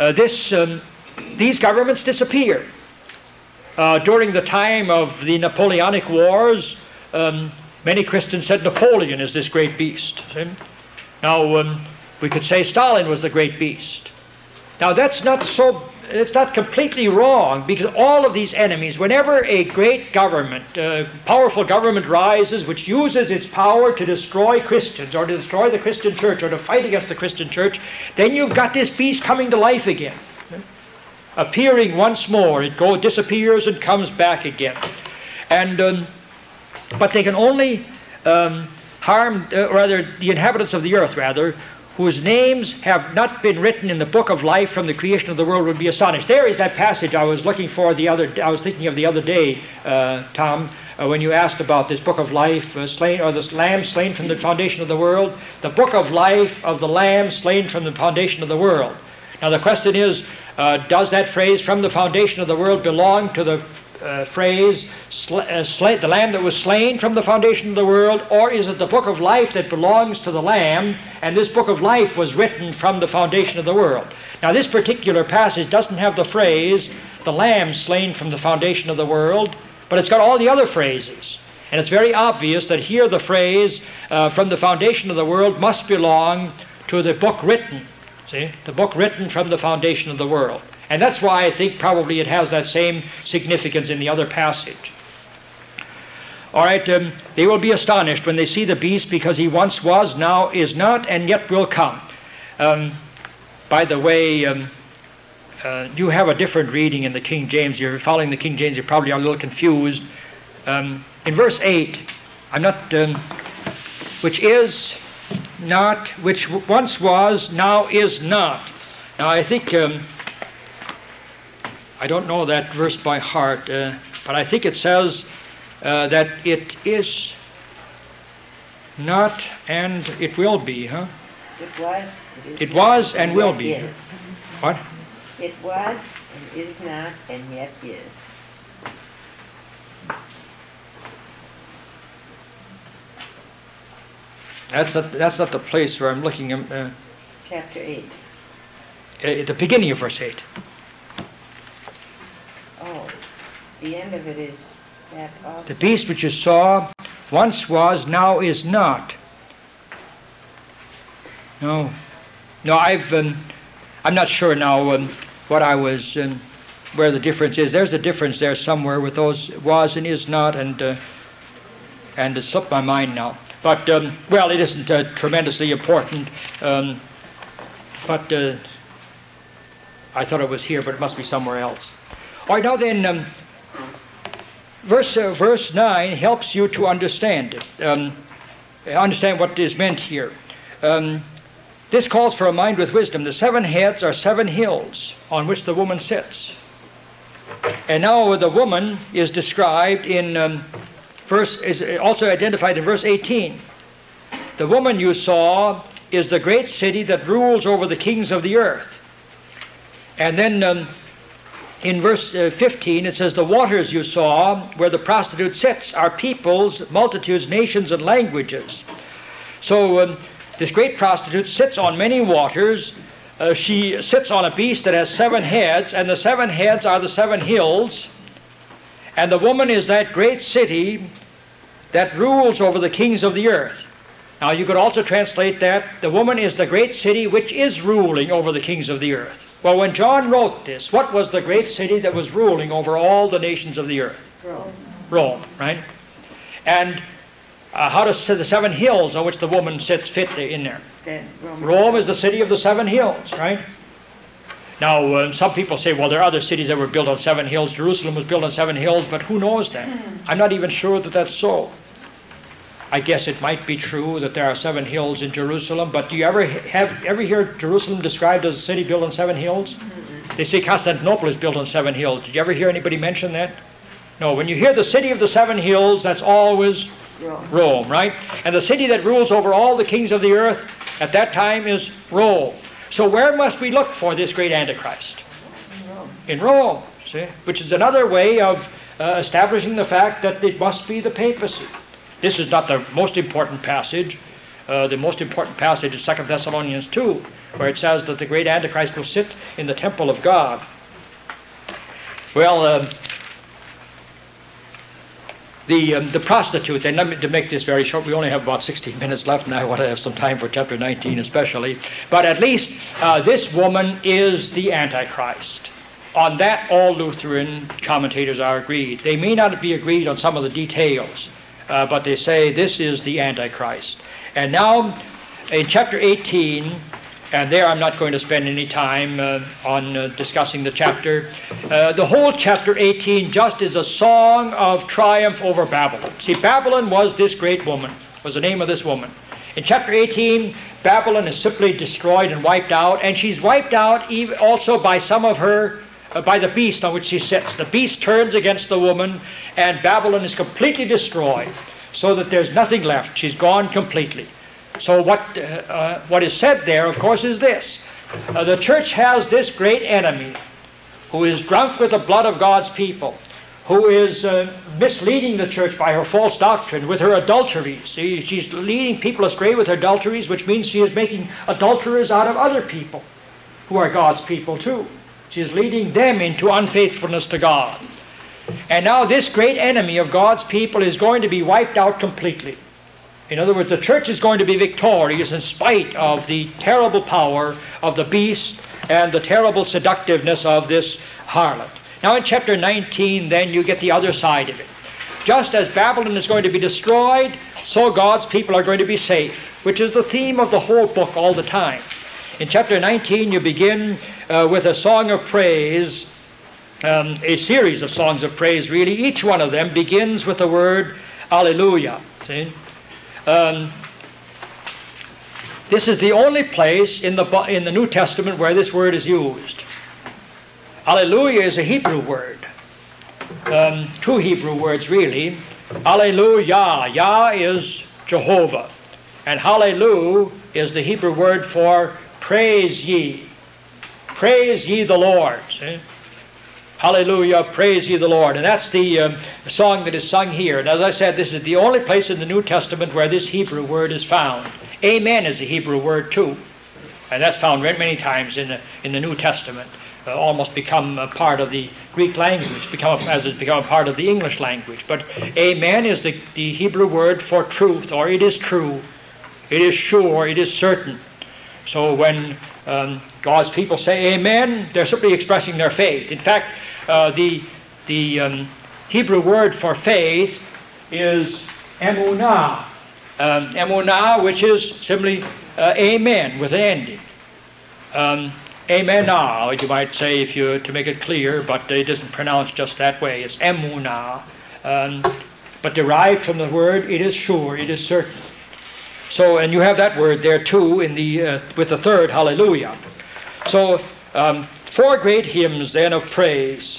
S1: these governments disappeared. During the time of the Napoleonic Wars, many Christians said Napoleon is this great beast. See? Now, we could say Stalin was the great beast. Now, it's not completely wrong, because all of these enemies, whenever a great government, powerful government rises, which uses its power to destroy Christians, or to destroy the Christian church, or to fight against the Christian church, then you've got this beast coming to life again. Appearing once more, it disappears and comes back again. And but they can only harm, the inhabitants of the earth, whose names have not been written in the book of life from the creation of the world, would be astonished. There is that passage I was looking for I was thinking of the other day, Tom, when you asked about this book of life, slain, or the lamb slain from the foundation of the world. The book of life of the lamb slain from the foundation of the world. Now the question is, does that phrase "from the foundation of the world" belong to the phrase "the lamb that was slain from the foundation of the world," or is it the book of life that belongs to the lamb, and this book of life was written from the foundation of the world? Now this particular passage doesn't have the phrase "the lamb slain from the foundation of the world," but it's got all the other phrases, and it's very obvious that here the phrase "from the foundation of the world" must belong to the book written. See, the book written from the foundation of the world. And that's why I think probably it has that same significance in the other passage. All right, they will be astonished when they see the beast, because he once was, now is not, and yet will come. By the way, you have a different reading in the King James. You're following the King James, you probably are a little confused. In verse 8, which is not, which once was, now is not. Now I think, I don't know that verse by heart, but I think it says that it is not and it will be, huh? It was and will be.
S5: Is.
S1: What?
S5: It was and is not and yet is.
S1: That's not the place where I'm looking at.
S5: Chapter 8.
S1: at the beginning of verse 8.
S5: Oh, the end of it is that also.
S1: The beast which you saw once was, now is not. No, I'm not sure now what I was, where the difference is. There's a difference there somewhere with those was and is not, and it slipped my mind now. But, well, it isn't tremendously important, but I thought it was here, but it must be somewhere else. All right, now then, verse 9 helps you to understand it, understand what is meant here. This calls for a mind with wisdom. The 7 heads are 7 hills on which the woman sits. And now the woman is described in is also identified in verse 18. The woman you saw is the great city that rules over the kings of the earth. And then in verse 15 it says, the waters you saw where the prostitute sits are peoples, multitudes, nations, and languages. So this great prostitute sits on many waters. She sits on a beast that has 7 heads, and the 7 heads are the 7 hills. And the woman is that great city that rules over the kings of the earth. Now you could also translate that, the woman is the great city which is ruling over the kings of the earth. Well, when John wrote this, what was the great city that was ruling over all the nations of the earth? Rome, right? And how does the 7 hills on which the woman sits fit in there? Rome is the city of the 7 hills, right? Now, some people say, well, there are other cities that were built on 7 hills. Jerusalem was built on 7 hills, but who knows that? I'm not even sure that that's so. I guess it might be true that there are 7 hills in Jerusalem, but do you ever hear Jerusalem described as a city built on 7 hills? They say Constantinople is built on 7 hills. Did you ever hear anybody mention that? No, when you hear the city of the 7 hills, that's always Rome, right? And the city that rules over all the kings of the earth at that time is Rome. So where must we look for this great Antichrist? In Rome, see? Which is another way of establishing the fact that it must be the papacy. This is not the most important passage. The most important passage is 2 Thessalonians 2, where it says that the great Antichrist will sit in the temple of God. Well, the prostitute, and let me, to make this very short, we only have about 16 minutes left, and I want to have some time for chapter 19 especially, but at least this woman is the Antichrist. On that, all Lutheran commentators are agreed. They may not be agreed on some of the details, but they say this is the Antichrist. And now, in chapter 18, and there I'm not going to spend any time on discussing the chapter. The whole chapter 18 just is a song of triumph over Babylon. See, Babylon was this great woman, was the name of this woman. In chapter 18, Babylon is simply destroyed and wiped out, and she's wiped out even also by some of her, by the beast on which she sits. The beast turns against the woman, and Babylon is completely destroyed, so that there's nothing left. She's gone completely. So what is said there, of course, is this. The church has this great enemy who is drunk with the blood of God's people, who is misleading the church by her false doctrine, with her adulteries. See, she's leading people astray with her adulteries, which means she is making adulterers out of other people who are God's people too. She is leading them into unfaithfulness to God. And now this great enemy of God's people is going to be wiped out completely. In other words, the church is going to be victorious in spite of the terrible power of the beast and the terrible seductiveness of this harlot. Now in chapter 19, then, you get the other side of it. Just as Babylon is going to be destroyed, so God's people are going to be safe, which is the theme of the whole book all the time. In chapter 19, you begin with a song of praise, a series of songs of praise, really. Each one of them begins with the word Alleluia. See? This is the only place in the New Testament where this word is used. Alleluia is a Hebrew word. 2 Hebrew words, really. Alleluia. Yah is Jehovah. And hallelujah is the Hebrew word for praise ye. Praise ye the Lord. See? Hallelujah, praise ye the Lord. And that's the song that is sung here. And as I said, this is the only place in the New Testament where this Hebrew word is found. Amen is a Hebrew word too.
S6: And that's found many times in the New Testament. Almost become a part of the Greek language, as it's become a part of the English language. But amen is the Hebrew word for truth, or it is true, it is sure, it is certain. So when God's people say amen, they're simply expressing their faith. In fact, the Hebrew word for faith is emunah. Emunah, which is simply amen with an ending. Amenah, you might say, to make it clear, but it isn't pronounced just that way. It's emunah, but derived from the word, it is sure, it is certain. So, and you have that word there too in with the third hallelujah. So, 4 great hymns then of praise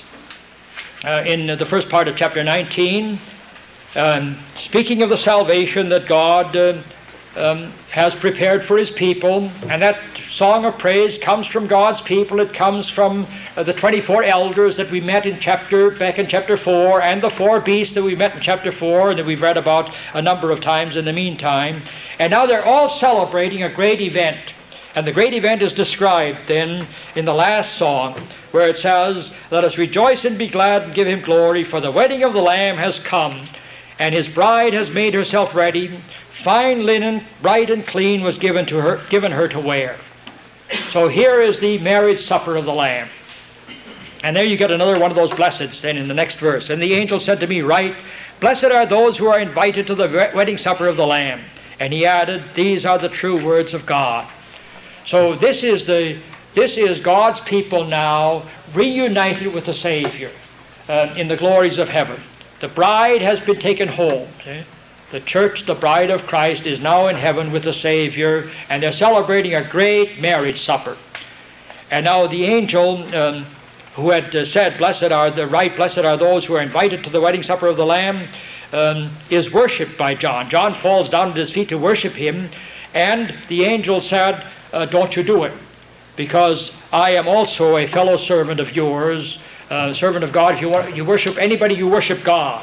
S6: in the first part of chapter 19, speaking of the salvation that God has prepared for his people, and that song of praise comes from God's people. It comes from the 24 elders that we met back in chapter 4, and the 4 beasts that we met in chapter 4, and that we've read about a number of times in the meantime. And now they're all celebrating a great event, and the great event is described then in the last song, where it says, "Let us rejoice and be glad and give him glory, for the wedding of the Lamb has come, and his bride has made herself ready. Fine linen, bright and clean, was given her to wear." So here is the marriage supper of the Lamb. And there you get another one of those blesseds then in the next verse. "And the angel said to me, Write, Blessed are those who are invited to the wedding supper of the Lamb. And he added, These are the true words of God." So this is God's people now reunited with the Savior in the glories of heaven. The bride has been taken home. The church, the bride of Christ, is now in heaven with the Savior, and they're celebrating a great marriage supper. And now the angel who had said, blessed are those who are invited to the wedding supper of the Lamb, is worshipped by John. John falls down at his feet to worship him, and the angel said, don't you do it, because I am also a fellow servant of yours, servant of God. If you worship anybody, you worship God.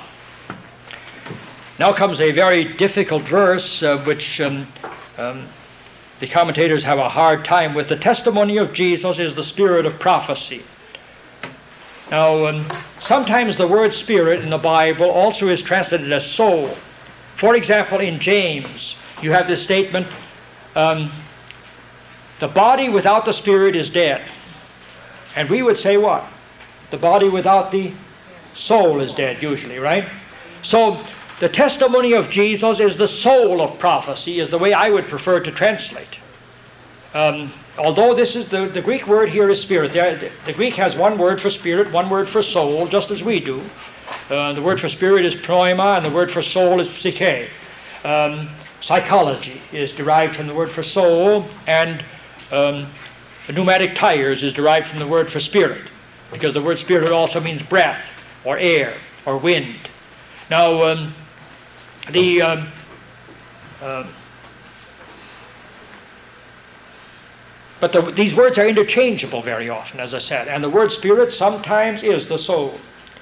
S6: Now comes a very difficult verse, which the commentators have a hard time with. The testimony of Jesus is the spirit of prophecy. Now, sometimes the word spirit in the Bible also is translated as soul. For example, in James, you have this statement, the body without the spirit is dead. And we would say what? The body without the soul is dead, usually, right? So, the testimony of Jesus is the soul of prophecy, is the way I would prefer to translate. Although this is the Greek word here is spirit. The Greek has one word for spirit, one word for soul, just as we do. The word for spirit is pneuma, and the word for soul is psyche. Psychology is derived from the word for soul, and pneumatic tires is derived from the word for spirit, because the word spirit also means breath, or air, or wind. Now, these words are interchangeable very often, as I said, and the word spirit sometimes is the soul.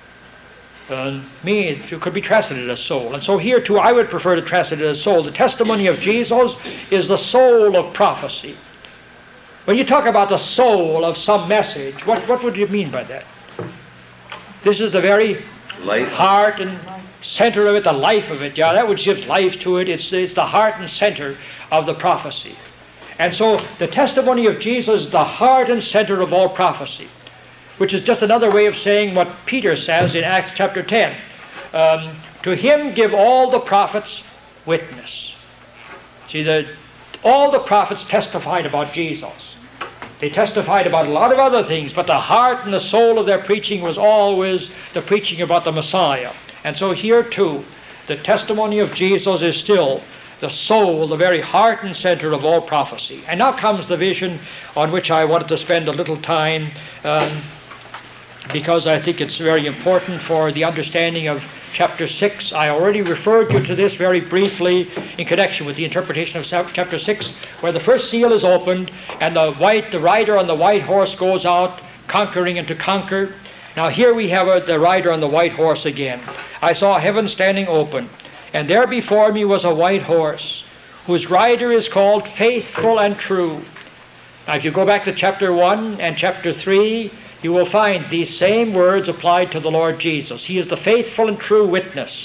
S6: It could be translated as soul, and so here too I would prefer to translate it as soul. The testimony of Jesus is the soul of prophecy. When you talk about the soul of some message, what would you mean by that? This is the very heart and center of it, the life of it. Yeah, that which gives life to it. It's the heart and center of the prophecy. And so the testimony of Jesus is the heart and center of all prophecy, which is just another way of saying what Peter says in Acts chapter 10. To him give all the prophets witness. See, all the prophets testified about Jesus. They testified about a lot of other things, but the heart and the soul of their preaching was always the preaching about the Messiah. And so here too, the testimony of Jesus is still the soul, the very heart and center of all prophecy. And now comes the vision on which I wanted to spend a little time, because I think it's very important for the understanding of chapter 6. I already referred you to this very briefly in connection with the interpretation of chapter 6, where the first seal is opened and the rider on the white horse goes out conquering and to conquer. Now here we have the rider on the white horse again. I saw heaven standing open, and there before me was a white horse, whose rider is called Faithful and True. Now, if you go back to chapter 1 and chapter 3, you will find these same words applied to the Lord Jesus. He is the faithful and true witness.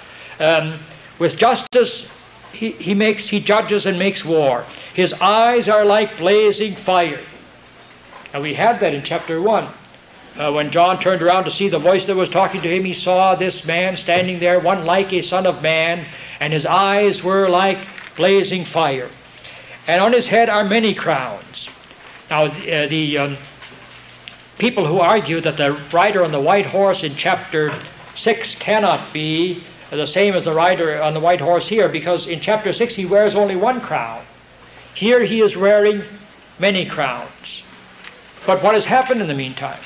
S6: With justice, he judges and makes war. His eyes are like blazing fire. And we had that in chapter 1. When John turned around to see the voice that was talking to him, he saw this man standing there, one like a son of man, and his eyes were like blazing fire. And on his head are many crowns. Now, the people who argue that the rider on the white horse in chapter 6 cannot be the same as the rider on the white horse here, because in chapter 6 he wears only one crown. Here he is wearing many crowns. But what has happened in the meantime?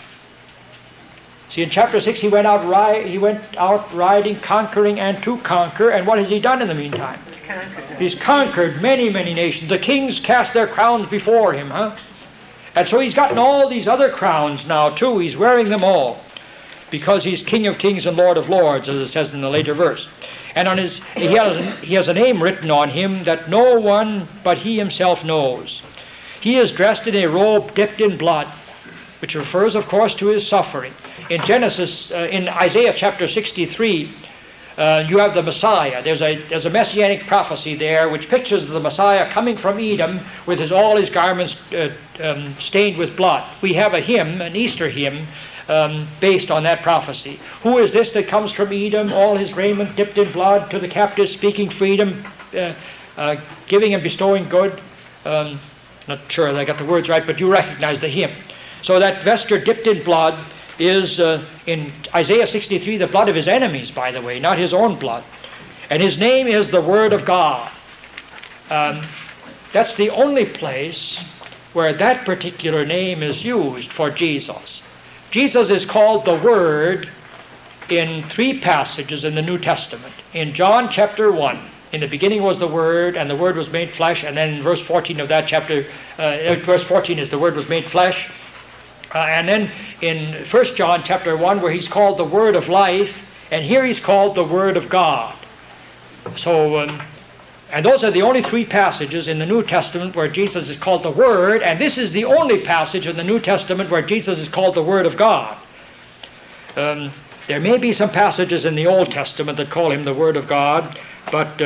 S6: See, in chapter 6 he went out riding, conquering, and to conquer. And what has he done in the meantime? He's conquered many, many nations. The kings cast their crowns before him, And so he's gotten all these other crowns now too. He's wearing them all, because he's King of Kings and Lord of Lords, as it says in the later verse. And on he has a name written on him that no one but he himself knows. He is dressed in a robe dipped in blood, which refers, of course, to his suffering. In Isaiah chapter 63, you have the Messiah. There's a messianic prophecy there which pictures the Messiah coming from Edom with all his garments stained with blood. We have a hymn, an Easter hymn, based on that prophecy. Who is this that comes from Edom, all his raiment dipped in blood, to the captives speaking freedom, giving and bestowing good? Not sure that I got the words right, but you recognize the hymn. So that vesture dipped in blood is, in Isaiah 63, the blood of his enemies, by the way, not his own blood. And his name is the Word of God. That's the only place where that particular name is used for Jesus. Jesus is called the Word in 3 passages in the New Testament. In John chapter 1, in the beginning was the Word, and the Word was made flesh. And then in verse 14 of that chapter, verse 14 is the Word was made flesh. And then in 1 John chapter 1, where he's called the Word of life, and here he's called the Word of God. So, and those are the only 3 passages in the New Testament where Jesus is called the Word, and this is the only passage in the New Testament where Jesus is called the Word of God. There may be some passages in the Old Testament that call him the Word of God, but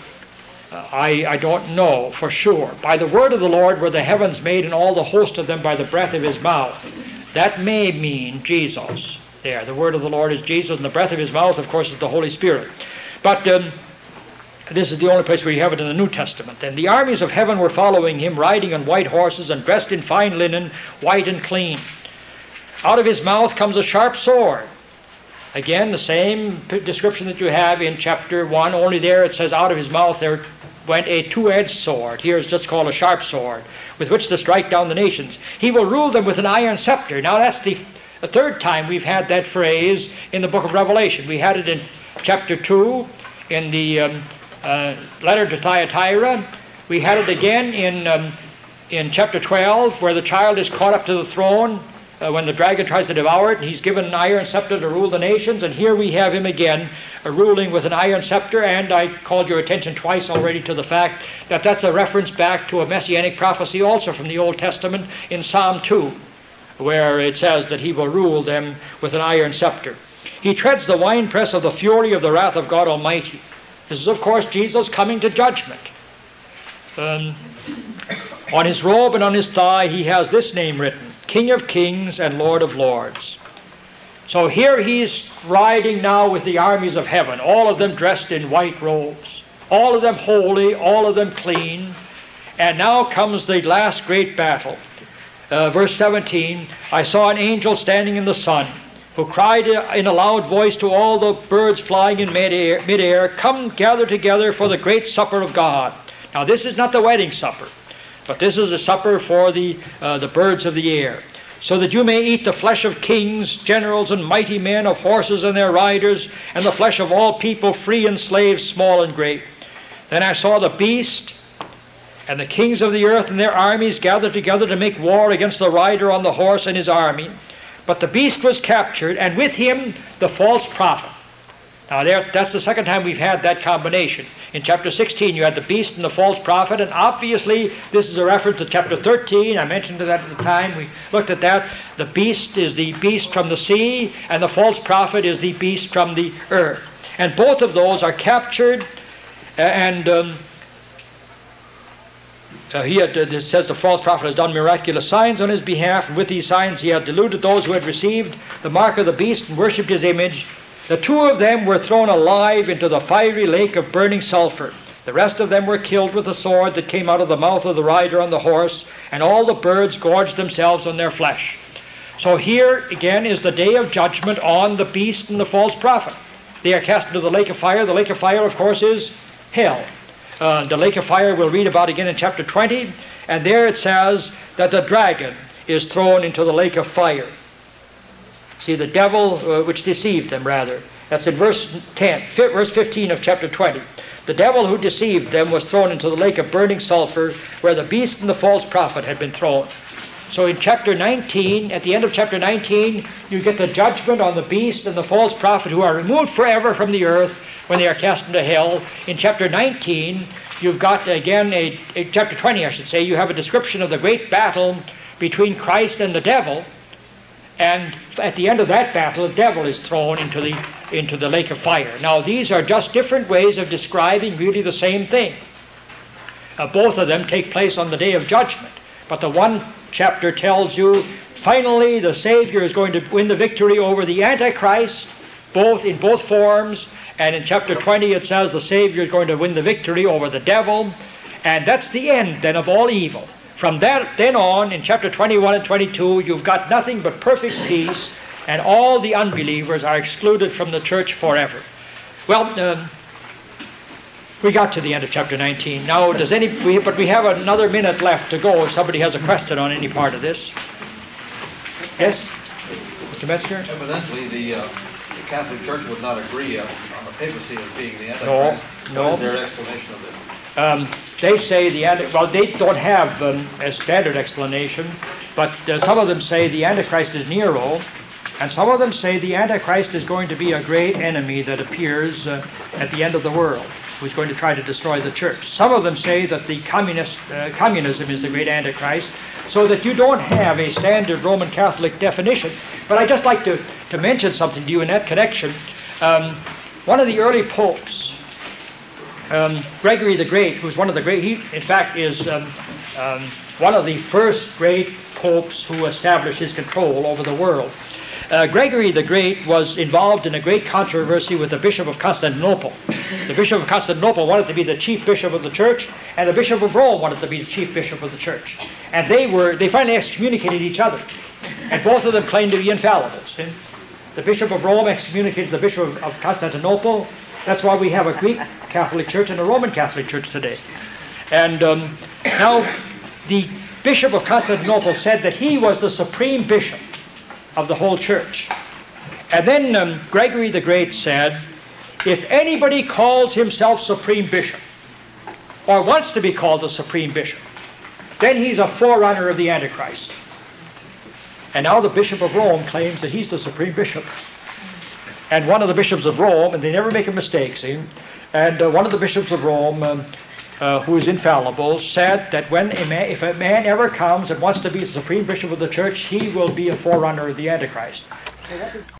S6: I don't know for sure. By the word of the Lord were the heavens made, and all the host of them by the breath of his mouth. That may mean Jesus there. The word of the Lord is Jesus, and the breath of his mouth, of course, is the Holy Spirit. But this is the only place where you have it in the New Testament. And the armies of heaven were following him, riding on white horses and dressed in fine linen, white and clean. Out of his mouth comes a sharp sword. Again, the same description that you have in chapter 1, only there it says out of his mouth there went a 2-edged sword. Here it's just called a sharp sword, with which to strike down the nations. He will rule them with an iron scepter. Now that's the 3rd time we've had that phrase in the book of Revelation. We had it in chapter 2, in the letter to Thyatira. We had it again in chapter 12, where the child is caught up to the throne when the dragon tries to devour it, and he's given an iron scepter to rule the nations. And here we have him again ruling with an iron scepter. And I called your attention twice already to the fact that that's a reference back to a messianic prophecy also from the Old Testament in Psalm 2, where it says that he will rule them with an iron scepter. He treads the winepress of the fury of the wrath of God Almighty. This is, of course, Jesus coming to judgment. On his robe and on his thigh he has this name written, King of Kings and Lord of Lords. So here he's riding now with the armies of heaven, all of them dressed in white robes, all of them holy, all of them clean. And now comes the last great battle. Verse 17, I saw an angel standing in the sun, who cried in a loud voice to all the birds flying in midair, come gather together for the great supper of God. Now this is not the wedding supper, but this is a supper for the birds of the air, so that you may eat the flesh of kings, generals, and mighty men, of horses and their riders, and the flesh of all people, free and slaves, small and great. Then I saw the beast and the kings of the earth and their armies gathered together to make war against the rider on the horse and his army. But the beast was captured, and with him the false prophet, Now that's the second time we've had that combination. In chapter 16 you had the beast and the false prophet, and obviously this is a reference to chapter 13. I mentioned that at the time we looked at that. The beast is the beast from the sea, and the false prophet is the beast from the earth. And both of those are captured, it says the false prophet has done miraculous signs on his behalf, and with these signs he had deluded those who had received the mark of the beast and worshipped his image. The two of them were thrown alive into the fiery lake of burning sulfur. The rest of them were killed with the sword that came out of the mouth of the rider on the horse, and all the birds gorged themselves on their flesh. So here again is the day of judgment on the beast and the false prophet. They are cast into the lake of fire. The lake of fire, of course, is hell. The lake of fire we'll read about again in chapter 20, and there it says that the dragon is thrown into the lake of fire. See, the devil which deceived them, rather. That's in verse 15 of chapter 20. The devil who deceived them was thrown into the lake of burning sulfur, where the beast and the false prophet had been thrown. So in chapter 19, at the end of chapter 19, you get the judgment on the beast and the false prophet, who are removed forever from the earth when they are cast into hell. In chapter 19, you've got again, in chapter 20 I should say, you have a description of the great battle between Christ and the devil. And at the end of that battle, the devil is thrown into the lake of fire. Now, these are just different ways of describing really the same thing. Both of them take place on the day of judgment. But the one chapter tells you, finally, the Savior is going to win the victory over the Antichrist, in both forms. And in chapter 20, it says the Savior is going to win the victory over the devil. And that's the end, then, of all evil. From that then on, in chapter 21 and 22, you've got nothing but perfect peace, and all the unbelievers are excluded from the church forever. Well, we got to the end of chapter 19. Now, but we have another minute left to go if somebody has a question on any part of this. Yes? Mr. Metzger?
S7: Evidently, the Catholic Church would not agree on the papacy as being the Antichrist.
S6: No.
S7: What is their explanation of this?
S6: They say they don't have a standard explanation, but some of them say the Antichrist is Nero, and some of them say the Antichrist is going to be a great enemy that appears at the end of the world, who's going to try to destroy the church. Some of them say that the communism is the great Antichrist, so that you don't have a standard Roman Catholic definition. But I'd just like to mention something to you in that connection. One of the early popes, Gregory the Great, who's one of the great, he in fact is one of the first great popes who established his control over the world. Gregory the Great was involved in a great controversy with the Bishop of Constantinople. The Bishop of Constantinople wanted to be the chief bishop of the church, and the Bishop of Rome wanted to be the chief bishop of the church. And they finally excommunicated each other, and both of them claimed to be infallible. See? The Bishop of Rome excommunicated the Bishop of Constantinople. That's why we have a Greek Catholic Church and a Roman Catholic Church today. And now the Bishop of Constantinople said that he was the supreme bishop of the whole church. And then Gregory the Great said, if anybody calls himself supreme bishop, or wants to be called the supreme bishop, then he's a forerunner of the Antichrist. And now the Bishop of Rome claims that he's the supreme bishop. And one of the bishops of Rome, and they never make a mistake, see, and one of the bishops of Rome, who is infallible, said that if a man ever comes and wants to be the supreme bishop of the church, he will be a forerunner of the Antichrist.